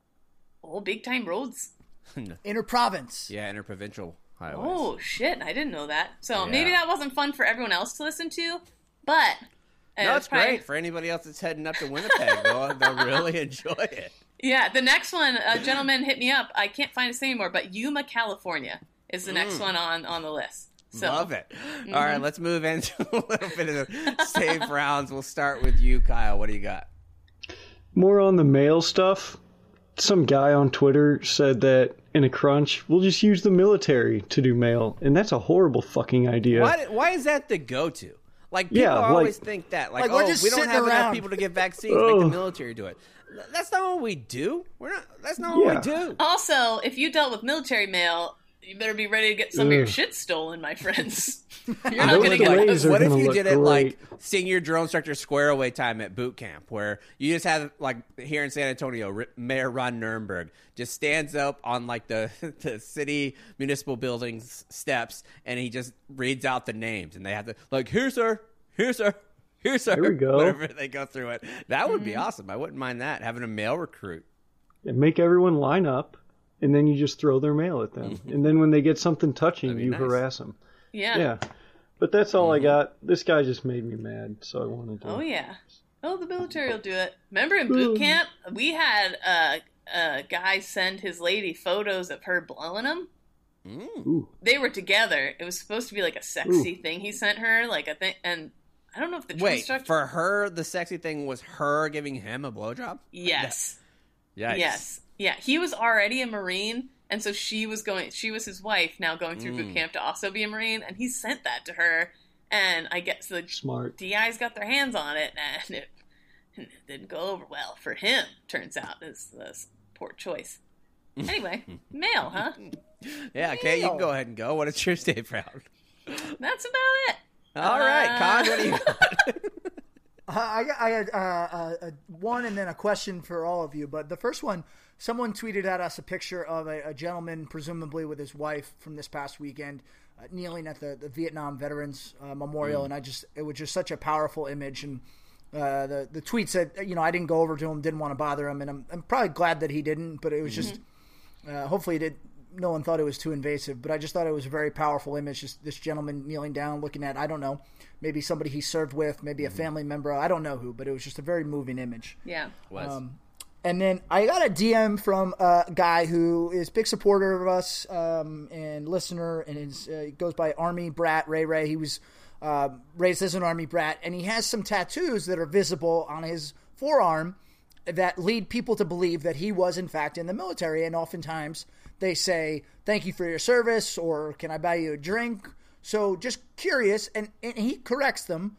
Oh, big time roads. Inter-province. Yeah, interprovincial highways. Oh, shit. I didn't know that. So, Yeah. maybe that wasn't fun for everyone else to listen to, but. uh, no, it's probably- great for anybody else that's heading up to Winnipeg. they'll, they'll really enjoy it. Yeah, the next one, a gentleman hit me up. I can't find his name anymore, but Yuma, California is the next one on, on the list. So, Love it. All right, let's move into a little bit of the safe rounds. We'll start with you, Kyle. What do you got? More on the mail stuff. Some guy on Twitter said that in a crunch, we'll just use the military to do mail, and that's a horrible fucking idea. Why, why is that the go-to? Like, people Yeah, like- always think that. Like, Like, we're oh, just we don't sitting have enough around. people to get vaccines. Make the Ugh. military do it. That's not what we do. We're not. That's not what Yeah. we do. also, if you dealt with military mail, you better be ready to get some of your Ugh. shit stolen, my friends. You're I not was going to thinking, get like, delays are what if gonna you look did it like great. senior drill instructor square away time at boot camp, where you just have like here in San Antonio, R- Mayor Ron Nirenberg just stands up on like the the city municipal buildings steps, and he just reads out the names, and they have to like, here, sir, here, sir, here, sir. Here we go. Whenever they go through it, that would be awesome. I wouldn't mind that having a male recruit. And make everyone line up, and then you just throw their mail at them. And then when they get something touching, That'd be you nice. harass them. Yeah. Yeah. But that's all I got. This guy just made me mad, so I wanted to. Oh, yeah. Oh, the military will do it. Remember in boot camp, we had a, a guy send his lady photos of her blowing him? Ooh. They were together. It was supposed to be like a sexy thing he sent her, like a thing. And I don't know if the drill Wait, instructor. for her, the sexy thing was her giving him a blowjob? Yes. Yikes. Yes. Yeah. He was already a Marine. And so she was going, she was his wife now going through Mm. boot camp to also be a Marine. And he sent that to her. And I guess the Smart. D Is got their hands on it. And it, and it didn't go over well for him, turns out. It's a poor choice. Anyway, mail, huh? Yeah, okay, you can go ahead and go. What is your safe round? That's about it. All right, Uh, Con, what do you got? Uh, I, got- I had uh, uh, uh, one and then a question for all of you. But the first one, someone tweeted at us a picture of a, a gentleman, presumably with his wife, from this past weekend, uh, kneeling at the, the Vietnam Veterans uh, Memorial. And I just, it was just such a powerful image. And uh, the the tweet said, you know, I didn't go over to him, didn't want to bother him, and I'm, I'm probably glad that he didn't. But it was just, uh, hopefully, it did. No one thought it was too invasive, but I just thought it was a very powerful image. Just this gentleman kneeling down, looking at, I don't know, maybe somebody he served with, maybe a family member. I don't know who, but it was just a very moving image. Yeah. Was. And then I got a D M from a guy who is a big supporter of us um, and listener, and is, uh, he goes by Army Brat Ray Ray. He was uh, raised as an Army brat, and he has some tattoos that are visible on his forearm that lead people to believe that he was, in fact, in the military. And oftentimes they say, thank you for your service, or can I buy you a drink? So just curious, and, and he corrects them,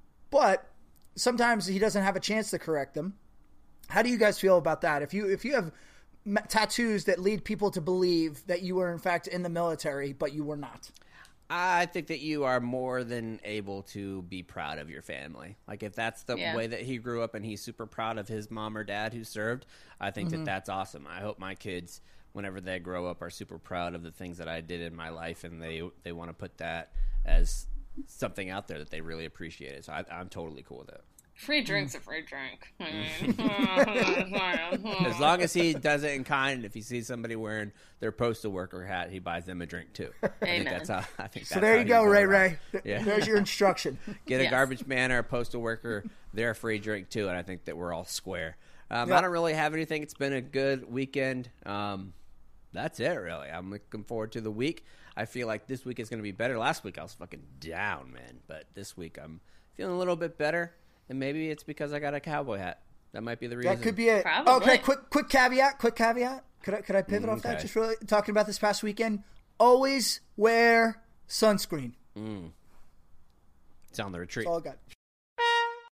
but sometimes he doesn't have a chance to correct them. How do you guys feel about that? If you if you have ma- tattoos that lead people to believe that you were in fact in the military, but you were not. I think that you are more than able to be proud of your family. Like, if that's the Yeah. way that he grew up and he's super proud of his mom or dad who served, I think that that's awesome. I hope my kids, whenever they grow up, are super proud of the things that I did in my life, and they, they want to put that as something out there that they really appreciate. So I, I'm totally cool with it. Free drink's a free drink. As long as he does it in kind, if he sees somebody wearing their postal worker hat, he buys them a drink too. I think Amen. that's how. I think So that's there how you he's go, going Ray about Ray. it. Th- Yeah. There's your instruction. Get a Yes. garbage man or a postal worker, they're a free drink too, and I think that we're all square. Um, Yeah. I don't really have anything. It's been a good weekend. Um, that's it, really. I'm looking forward to the week. I feel like this week is going to be better. Last week I was fucking down, man, but this week I'm feeling a little bit better, and maybe it's because I got a cowboy hat. That might be the reason. That could be it. Probably. Okay, quick quick caviat. Quick caveat. Could I could I pivot off that? okay. Just really talking about this past weekend. Always wear sunscreen. It's on the retreat. That's all I got.